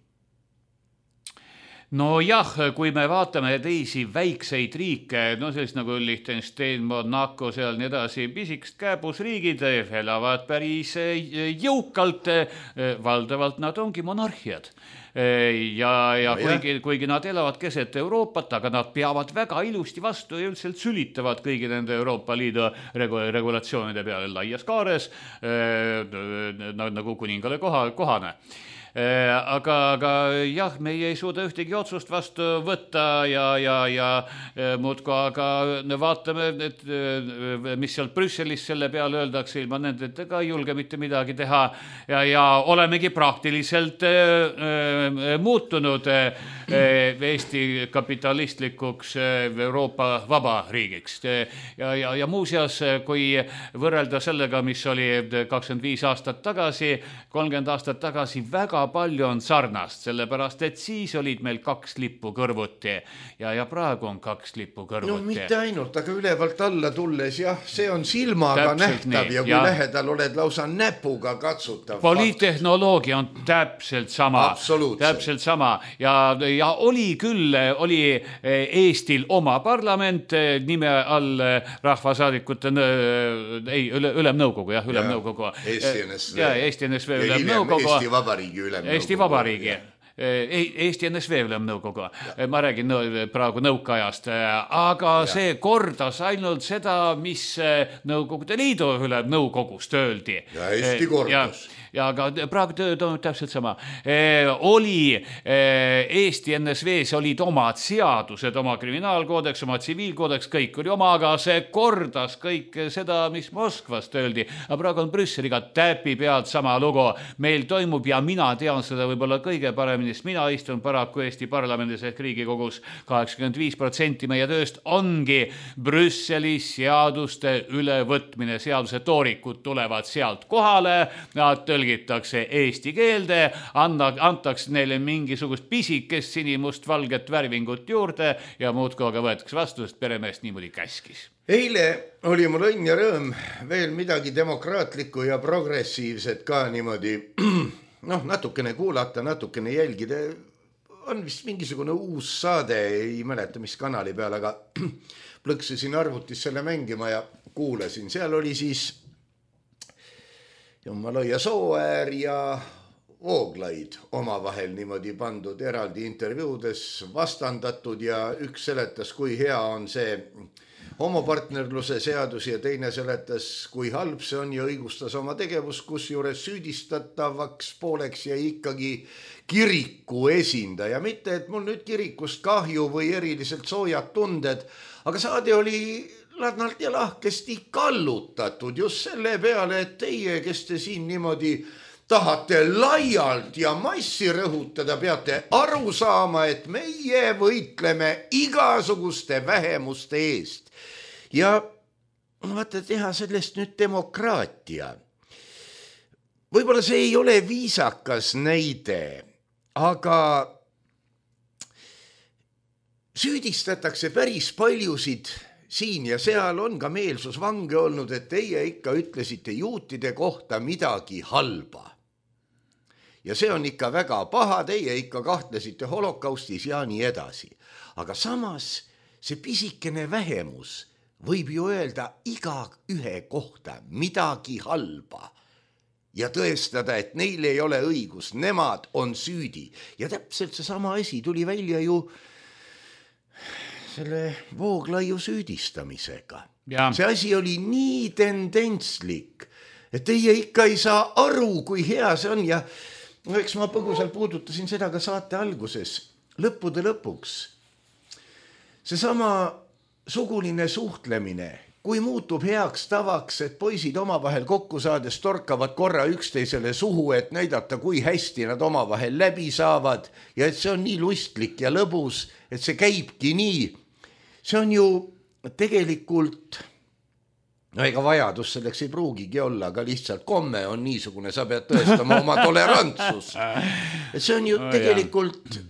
C: No jah, kui me vaatame teisi väikseid riike, no sellist nagu Liechtenstein, Monaco, seal nii edasi, pisikest kääbusriigid elavad päris jõukalt, valdavalt nad ongi monarhiad. Ja, ja kuigi, kuigi nad elavad keset Euroopat, aga nad peavad väga ilusti vastu ja üldiselt sülitavad kõigi nende Euroopa Liidu regulatsioonide peale laias kaares, nagu kuningale koha, kohane. Aga, aga jah, meie ei suuda ühtegi otsust vastu võtta ja, ja, ja muudku, aga vaatame, et, mis seal Brüsselis selle peale öeldakse, ilma nendetega ei julge mitte midagi teha ja, ja olemegi praktiliselt äh, muutunud äh, Eesti kapitalistlikuks Euroopa vabariigiks. Ja, ja, ja muuseas, kui võrrelda sellega, mis oli kakskümmend viis aastat tagasi, kolmkümmend aastat tagasi, väga palju on sarnast, sellepärast, et siis olid meil kaks lippu kõrvuti ja, ja praegu on kaks lippu kõrvuti.
B: No mitte ainult, aga ülevalt alla tulles, jah, see on silmaga täpselt nähtav nii, ja kui ja. Lähedal oled lausa näpuga katsutav.
C: Poliittehnoloogia on täpselt sama. Täpselt sama ja, ja oli küll, oli Eestil oma parlament nime all rahvasaadikute, ei, üle, ülemnõukogu, jah, ülemnõukogu.
B: Eesti N S V.
C: Ja, Eesti N S V ülemnõukogu.
B: Eesti Vabariigi ülemnõukogu.
C: Eesti Vabariigi. Eesti N S V ülemnõukogu. Ma räägin praegu nõukaajast, aga ja. See kordas ainult seda, mis Nõukogude Liidu ülemnõukogust öeldi.
B: Ja Eesti kordas.
C: Ja, ja aga praegu toimub täpselt sama. E, oli e, Eesti N S V-s olid omad seadused, oma kriminaalkoodeks, oma tsiviilkoodeks, kõik oli oma, aga see kordas kõik seda, mis Moskvast öeldi. Aga praegu on Brüsseliga täpi pealt sama lugu. Meil toimub ja mina tean seda võib-olla kõige paremini, sest mina istun paraku Eesti parlamendis ehk Riigikogus. kaheksakümmend viis protsenti meie tööst ongi Brüsselis seaduste ülevõtmine. Seaduse toorikud tulevad sealt kohale, nad tõlgitakse eesti keelde, anna, antaks neile mingisugust pisikest sinimust-valget värvingut juurde ja muudkui aga võetakse vastu, sest peremeest niimoodi käskis.
B: Eile oli mul õnn ja rõõm veel midagi demokraatlikku ja progressiivset ka niimoodi noh, natukene kuulata, natukene jälgida. On vist mingisugune uus saade, ei mäleta mis kanali peal, aga plõksisin arvutis selle mängima ja kuulasin. Seal oli siis Jumaloia Sooäär ja Vooglaid omavahel niimoodi pandud eraldi intervjuudes vastandatud ja üks seletas, kui hea on see homopartnerluse seadus ja teine seletas, kui halb see on ja õigustas oma tegevus, kus juures süüdistatavaks pooleks ja ikkagi kiriku esindaja. Mitte, et mul nüüd kirikust kahju või eriliselt soojad tunded, aga saade oli ladnalt ja lahkesti kallutatud just selle peale, et teie, kes te siin niimoodi tahate laialt ja massi rõhutada, peate aru saama, et meie võitleme igasuguste vähemuste eest. Ja vaata, teha sellest nüüd demokraatia. Võib-olla see ei ole viisakas näide, aga süüdistatakse päris paljusid siin ja seal on ka meelsusvange olnud, et teie ikka ütlesite juutide kohta midagi halba. Ja see on ikka väga paha, teie ikka kahtlesite holokaustis ja nii edasi. Aga samas see pisikene vähemus võib ju öelda iga ühe kohta midagi halba ja tõestada, et neil ei ole õigus, nemad on süüdi. Ja täpselt see sama asi tuli välja ju selle Vooglaiu süüdistamisega. Ja. See asi oli nii tendentslik, et teie ikka ei saa aru, kui hea see on ja eks ma põgusalt puudutasin seda ka saate alguses. Lõppude lõpuks see sama suguline suhtlemine, kui muutub heaks tavaks, et poisid omavahel kokku saades torkavad korra üksteisele suhu, et näidata, kui hästi nad omavahel läbi saavad ja et see on nii lustlik ja lõbus, et see käibki nii. See on ju tegelikult, no ega vajadus selleks ei pruugigi olla, aga lihtsalt komme on niisugune, sa pead tõestama oma tolerantsus. Et see on ju tegelikult,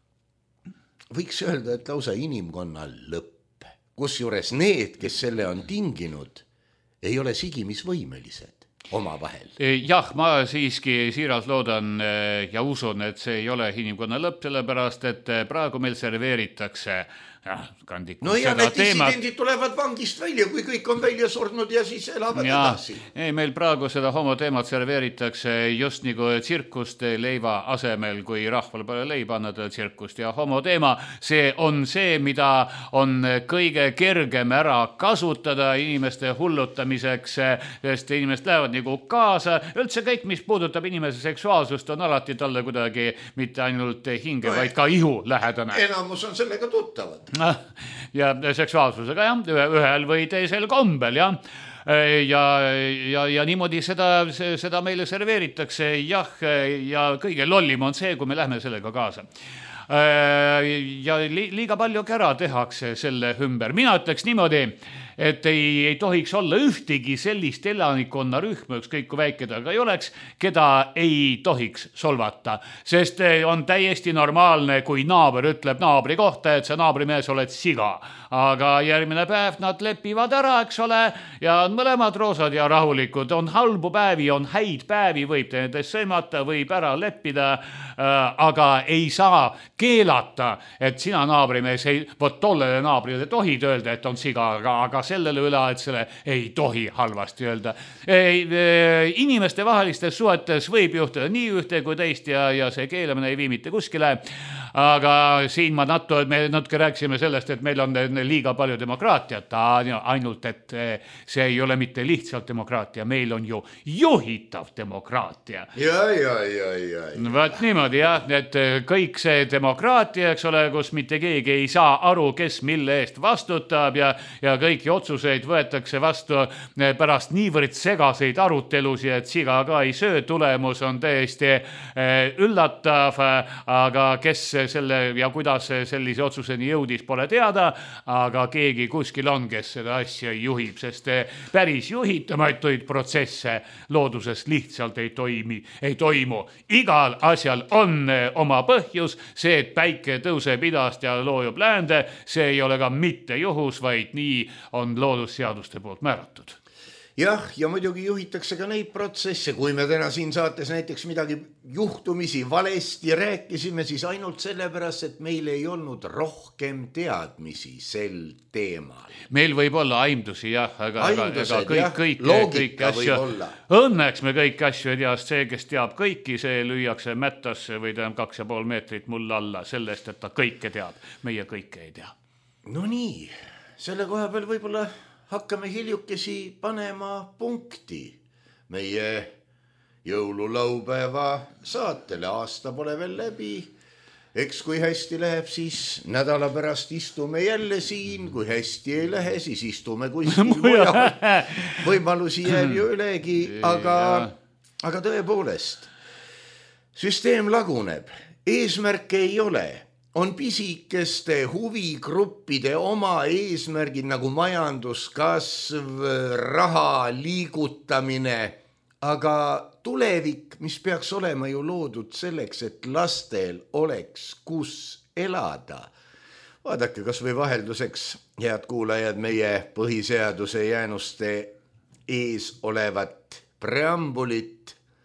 B: võiks öelda, et lausa inimkonna lõpp. Kusjuures need, kes selle on tinginud, ei ole sigimisvõimelised omavahel.
C: Jah, ma siiski siiralt loodan ja usun, et see ei ole inimkonna lõpp, sellepärast, et praegu meil serveeritakse ja,
B: no ja need dissidendid tulevad vangist välja, kui kõik on välja surnud ja siis elavad ja, edasi.
C: Ei, meil praegu seda homoteemat serveeritakse just nagu tsirkust leiva asemel, kui rahval pole leiba annada tsirkust ja homoteema. See on see, mida on kõige kergem ära kasutada inimeste hullutamiseks, sest inimesed lähevad nagu kaasa. Üldse kõik, mis puudutab inimese seksuaalsust, on alati talle kuidagi mitte ainult hinge, no, vaid ka ihu lähedane.
B: Enamus on sellega tuttavad.
C: Ja seksuaalsusega jah, ühel või teisel kombel jah. Ja, ja, ja niimoodi seda, seda meile serveeritakse jah, ja kõige lollim on see, kui me lähme sellega kaasa. Ja liiga palju kära tehakse selle ümber. Mina ütleks niimoodi, et ei, ei tohiks olla ühtegi sellist elanikkonna rühma, ükskõik kui väike ta ka ei oleks, keda ei tohiks solvata. Sest on täiesti normaalne, kui naaber ütleb naabri kohta, et sa naabrimees oled siga. Aga järgmine päev nad lepivad ära, eks ole, ja on mõlemad roosad ja rahulikud. On halbu päevi, on häid päevi, võib teinedes sõimata, võib ära leppida, aga ei saa keelata, et sina naabrimees, ei, vot tollele naabrile tohid öelda, et on siga, aga, aga sellele üle, et selle ei tohi halvasti öelda. Ei, inimeste vahelistes suhetes võib juhtuda nii ühte kui teist ja, ja see keelamine ei vii mitte kuskile. Aga siin ma nattu, et me natuke rääksime sellest, et meil on liiga palju demokraatiat, ainult et see ei ole mitte lihtsalt demokraatia, meil on ju juhitav demokraatia.
B: Ja, ja, ja, ja.
C: Vaat niimoodi jah, et kõik see demokraatia, eks ole, kus mitte keegi ei saa aru, kes mille eest vastutab ja, ja kõiki otsuseid võetakse vastu pärast niivõrd segaseid arutelusi, et siga ka ei söö, tulemus on täiesti üllatav, aga kes selle ja kuidas sellise otsuseni jõudis, pole teada, aga keegi kuskil on, kes seda asja juhib, sest päris juhitamatuid protsesse looduses lihtsalt ei toimi, ei toimu. Igal asjal on oma põhjus, see, et päike tõuseb idast ja loojub läände, see ei ole ka mitte juhus, vaid nii on loodusseaduste poolt määratud.
B: Jah, ja muidugi juhitakse ka neid protsesse, kui me täna siin saates näiteks midagi juhtumisi valesti rääkisime, siis ainult sellepärast, et meil ei olnud rohkem teadmisi sel teemal.
C: Meil võib olla aimdusi, jah, aga,
B: Aimdused,
C: aga kõik,
B: jah,
C: kõik,
B: loogika
C: kõik asju,
B: võib olla.
C: Õnneks me kõik asju ei tea, see, kes teab kõiki, see lüüakse mättasse või tähendab kaks ja pool meetrit mulle alla sellest, et ta kõike teab. Meie kõike ei tea.
B: No nii, selle koha peal võib-olla hakkame hiljukesi panema punkti meie jõululaupäeva saatele. Aasta pole veel läbi. Eks kui hästi läheb, siis nädala pärast istume jälle siin. Kui hästi ei lähe, siis istume kuskil mujal. Võimalusi jääb ju ülegi, aga, aga tõepoolest, süsteem laguneb. Eesmärke ei ole. On pisikeste huvigruppide oma eesmärgid nagu majanduskasv, raha liigutamine, aga tulevik, mis peaks olema ju loodud selleks, et lastel oleks kus elada. Vaadake kas või vahelduseks, head kuulajad, meie põhiseaduse jäänuste ees olevat preambulit.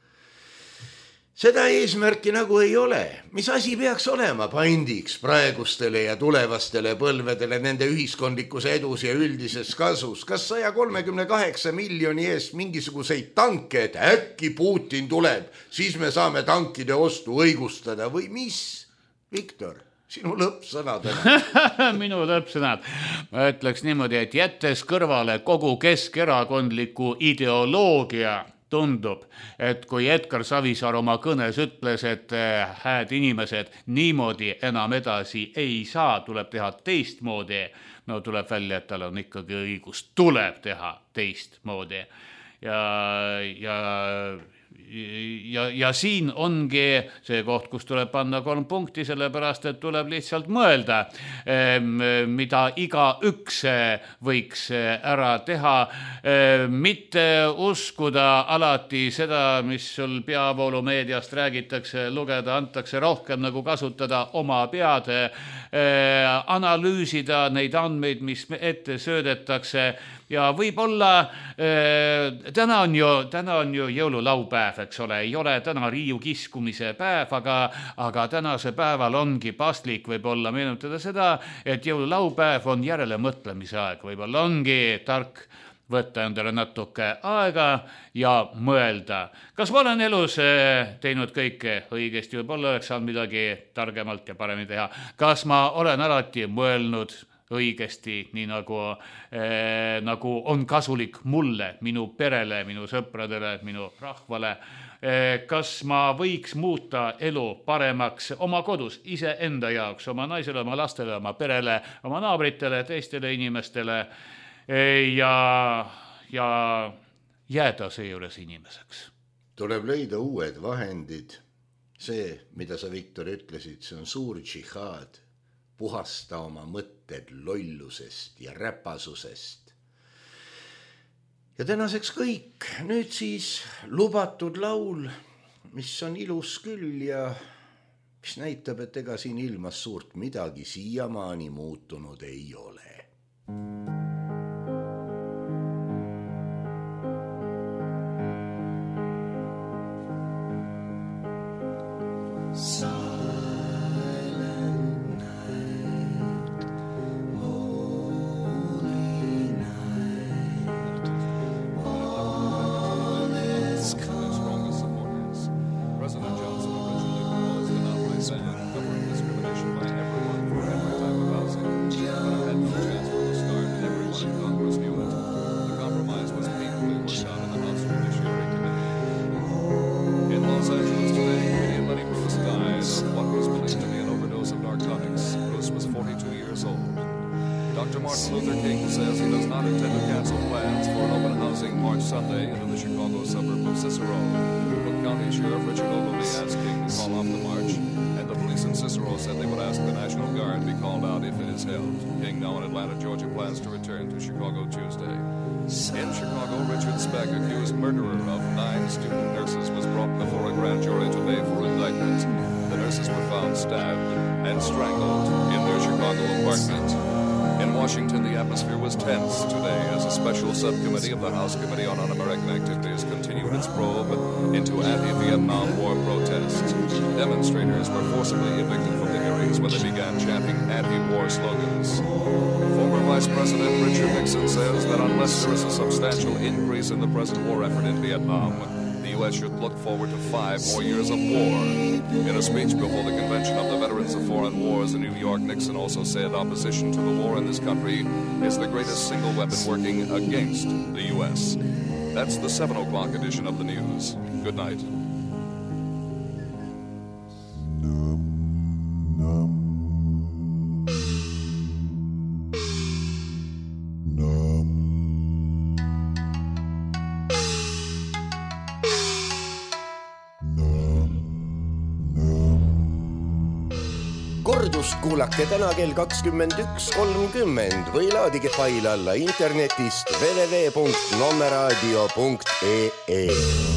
B: Seda eesmärki nagu ei ole. Mis asi peaks olema pandiks praegustele ja tulevastele põlvedele nende ühiskondlikkuse edus ja üldises kasus? Kas saja kolmekümne kaheksa miljoni eest mingisuguseid tanke, et äkki Putin tuleb, siis me saame tankide ostu õigustada või mis? Viktor, sinu lõppsõnad on.
C: Minu lõppsõnad. Ma ütleks niimoodi, et jättes kõrvale kogu keskerakondliku ideoloogia, tundub, et kui Edgar Savisaar oma kõnes ütles, et hääd inimesed niimoodi enam edasi ei saa, tuleb teha teistmoodi, no tuleb välja, et tal on ikkagi õigus, tuleb teha teistmoodi. Ja, ja, ja, ja siin ongi see koht, kus tuleb panna kolm punkti, sellepärast, et tuleb lihtsalt mõelda, mida iga üks võiks ära teha, mitte uskuda alati seda, mis sul peavoolumeediast räägitakse, lugeda, antakse rohkem nagu kasutada oma pead, analüüsida neid andmeid, mis ette söödetakse. Ja võib-olla äh, täna, on ju, täna on ju jõululaupäev, eks ole, ei ole täna riiu kiskumise päev, aga, aga tänase päeval ongi paslik võib-olla meenutada seda, et jõululaupäev on järele mõtlemise aeg, võib-olla ongi tark võtta endale natuke aega ja mõelda. Kas ma olen elus teinud kõike õigesti, võib-olla oleks saanud midagi targemalt ja paremini teha. Kas ma olen alati mõelnud õigesti, nii nagu, eh, nagu on kasulik mulle, minu perele, minu sõpradele, minu rahvale. Eh, kas ma võiks muuta elu paremaks oma kodus, ise enda jaoks, oma naisele, oma lastele, oma perele, oma naabritele, teistele inimestele eh, ja, ja jääda seejuures inimeseks.
B: Tuleb leida uued vahendid. See, mida sa, Viktor, ütlesid, see on suur džihaad. Puhasta oma mõtted lollusest ja räpasusest. Ja tänaseks kõik. Nüüd siis lubatud laul, mis on ilus küll ja mis näitab, et ega siin ilmas suurt midagi siiamaani muutunud ei ole.
D: Discrimination by everyone for every type of housing. But I've had no chance to start Doctor Martin Luther King says he does not intend to cancel plans for an open housing March Sunday into the Chicago suburb of Cicero. Cook County Sheriff Richard Ogilvie asked King to call off the march, and the police in Cicero said they would ask the National Guard be called out if it is held. King, now in Atlanta, Georgia, plans to return to Chicago Tuesday. In Chicago, Richard Speck, accused murderer of nine student nurses, was brought before a grand jury today for indictment. The nurses were found stabbed and strangled in their Chicago apartment. In Washington, the atmosphere was tense today as a special subcommittee of the House Committee on Un-American Activities continued its probe into anti-Vietnam War protests. Demonstrators were forcibly evicted from the hearings when they began chanting anti-war slogans. Former Vice President Richard Nixon says that unless there is a substantial increase in the present war effort in Vietnam, the U S should look forward to five more years of war. In a speech before the Convention of the Veterans of Foreign Wars in New York, Nixon also said opposition to the war in this country is the greatest single weapon working against the U S. That's the seven o'clock edition of the news. Good night.
B: Kordust kuulake täna kell kakskümmend üks kolmkümmend või laadige fail alla internetist w w w punkt nommeraadio punkt e e.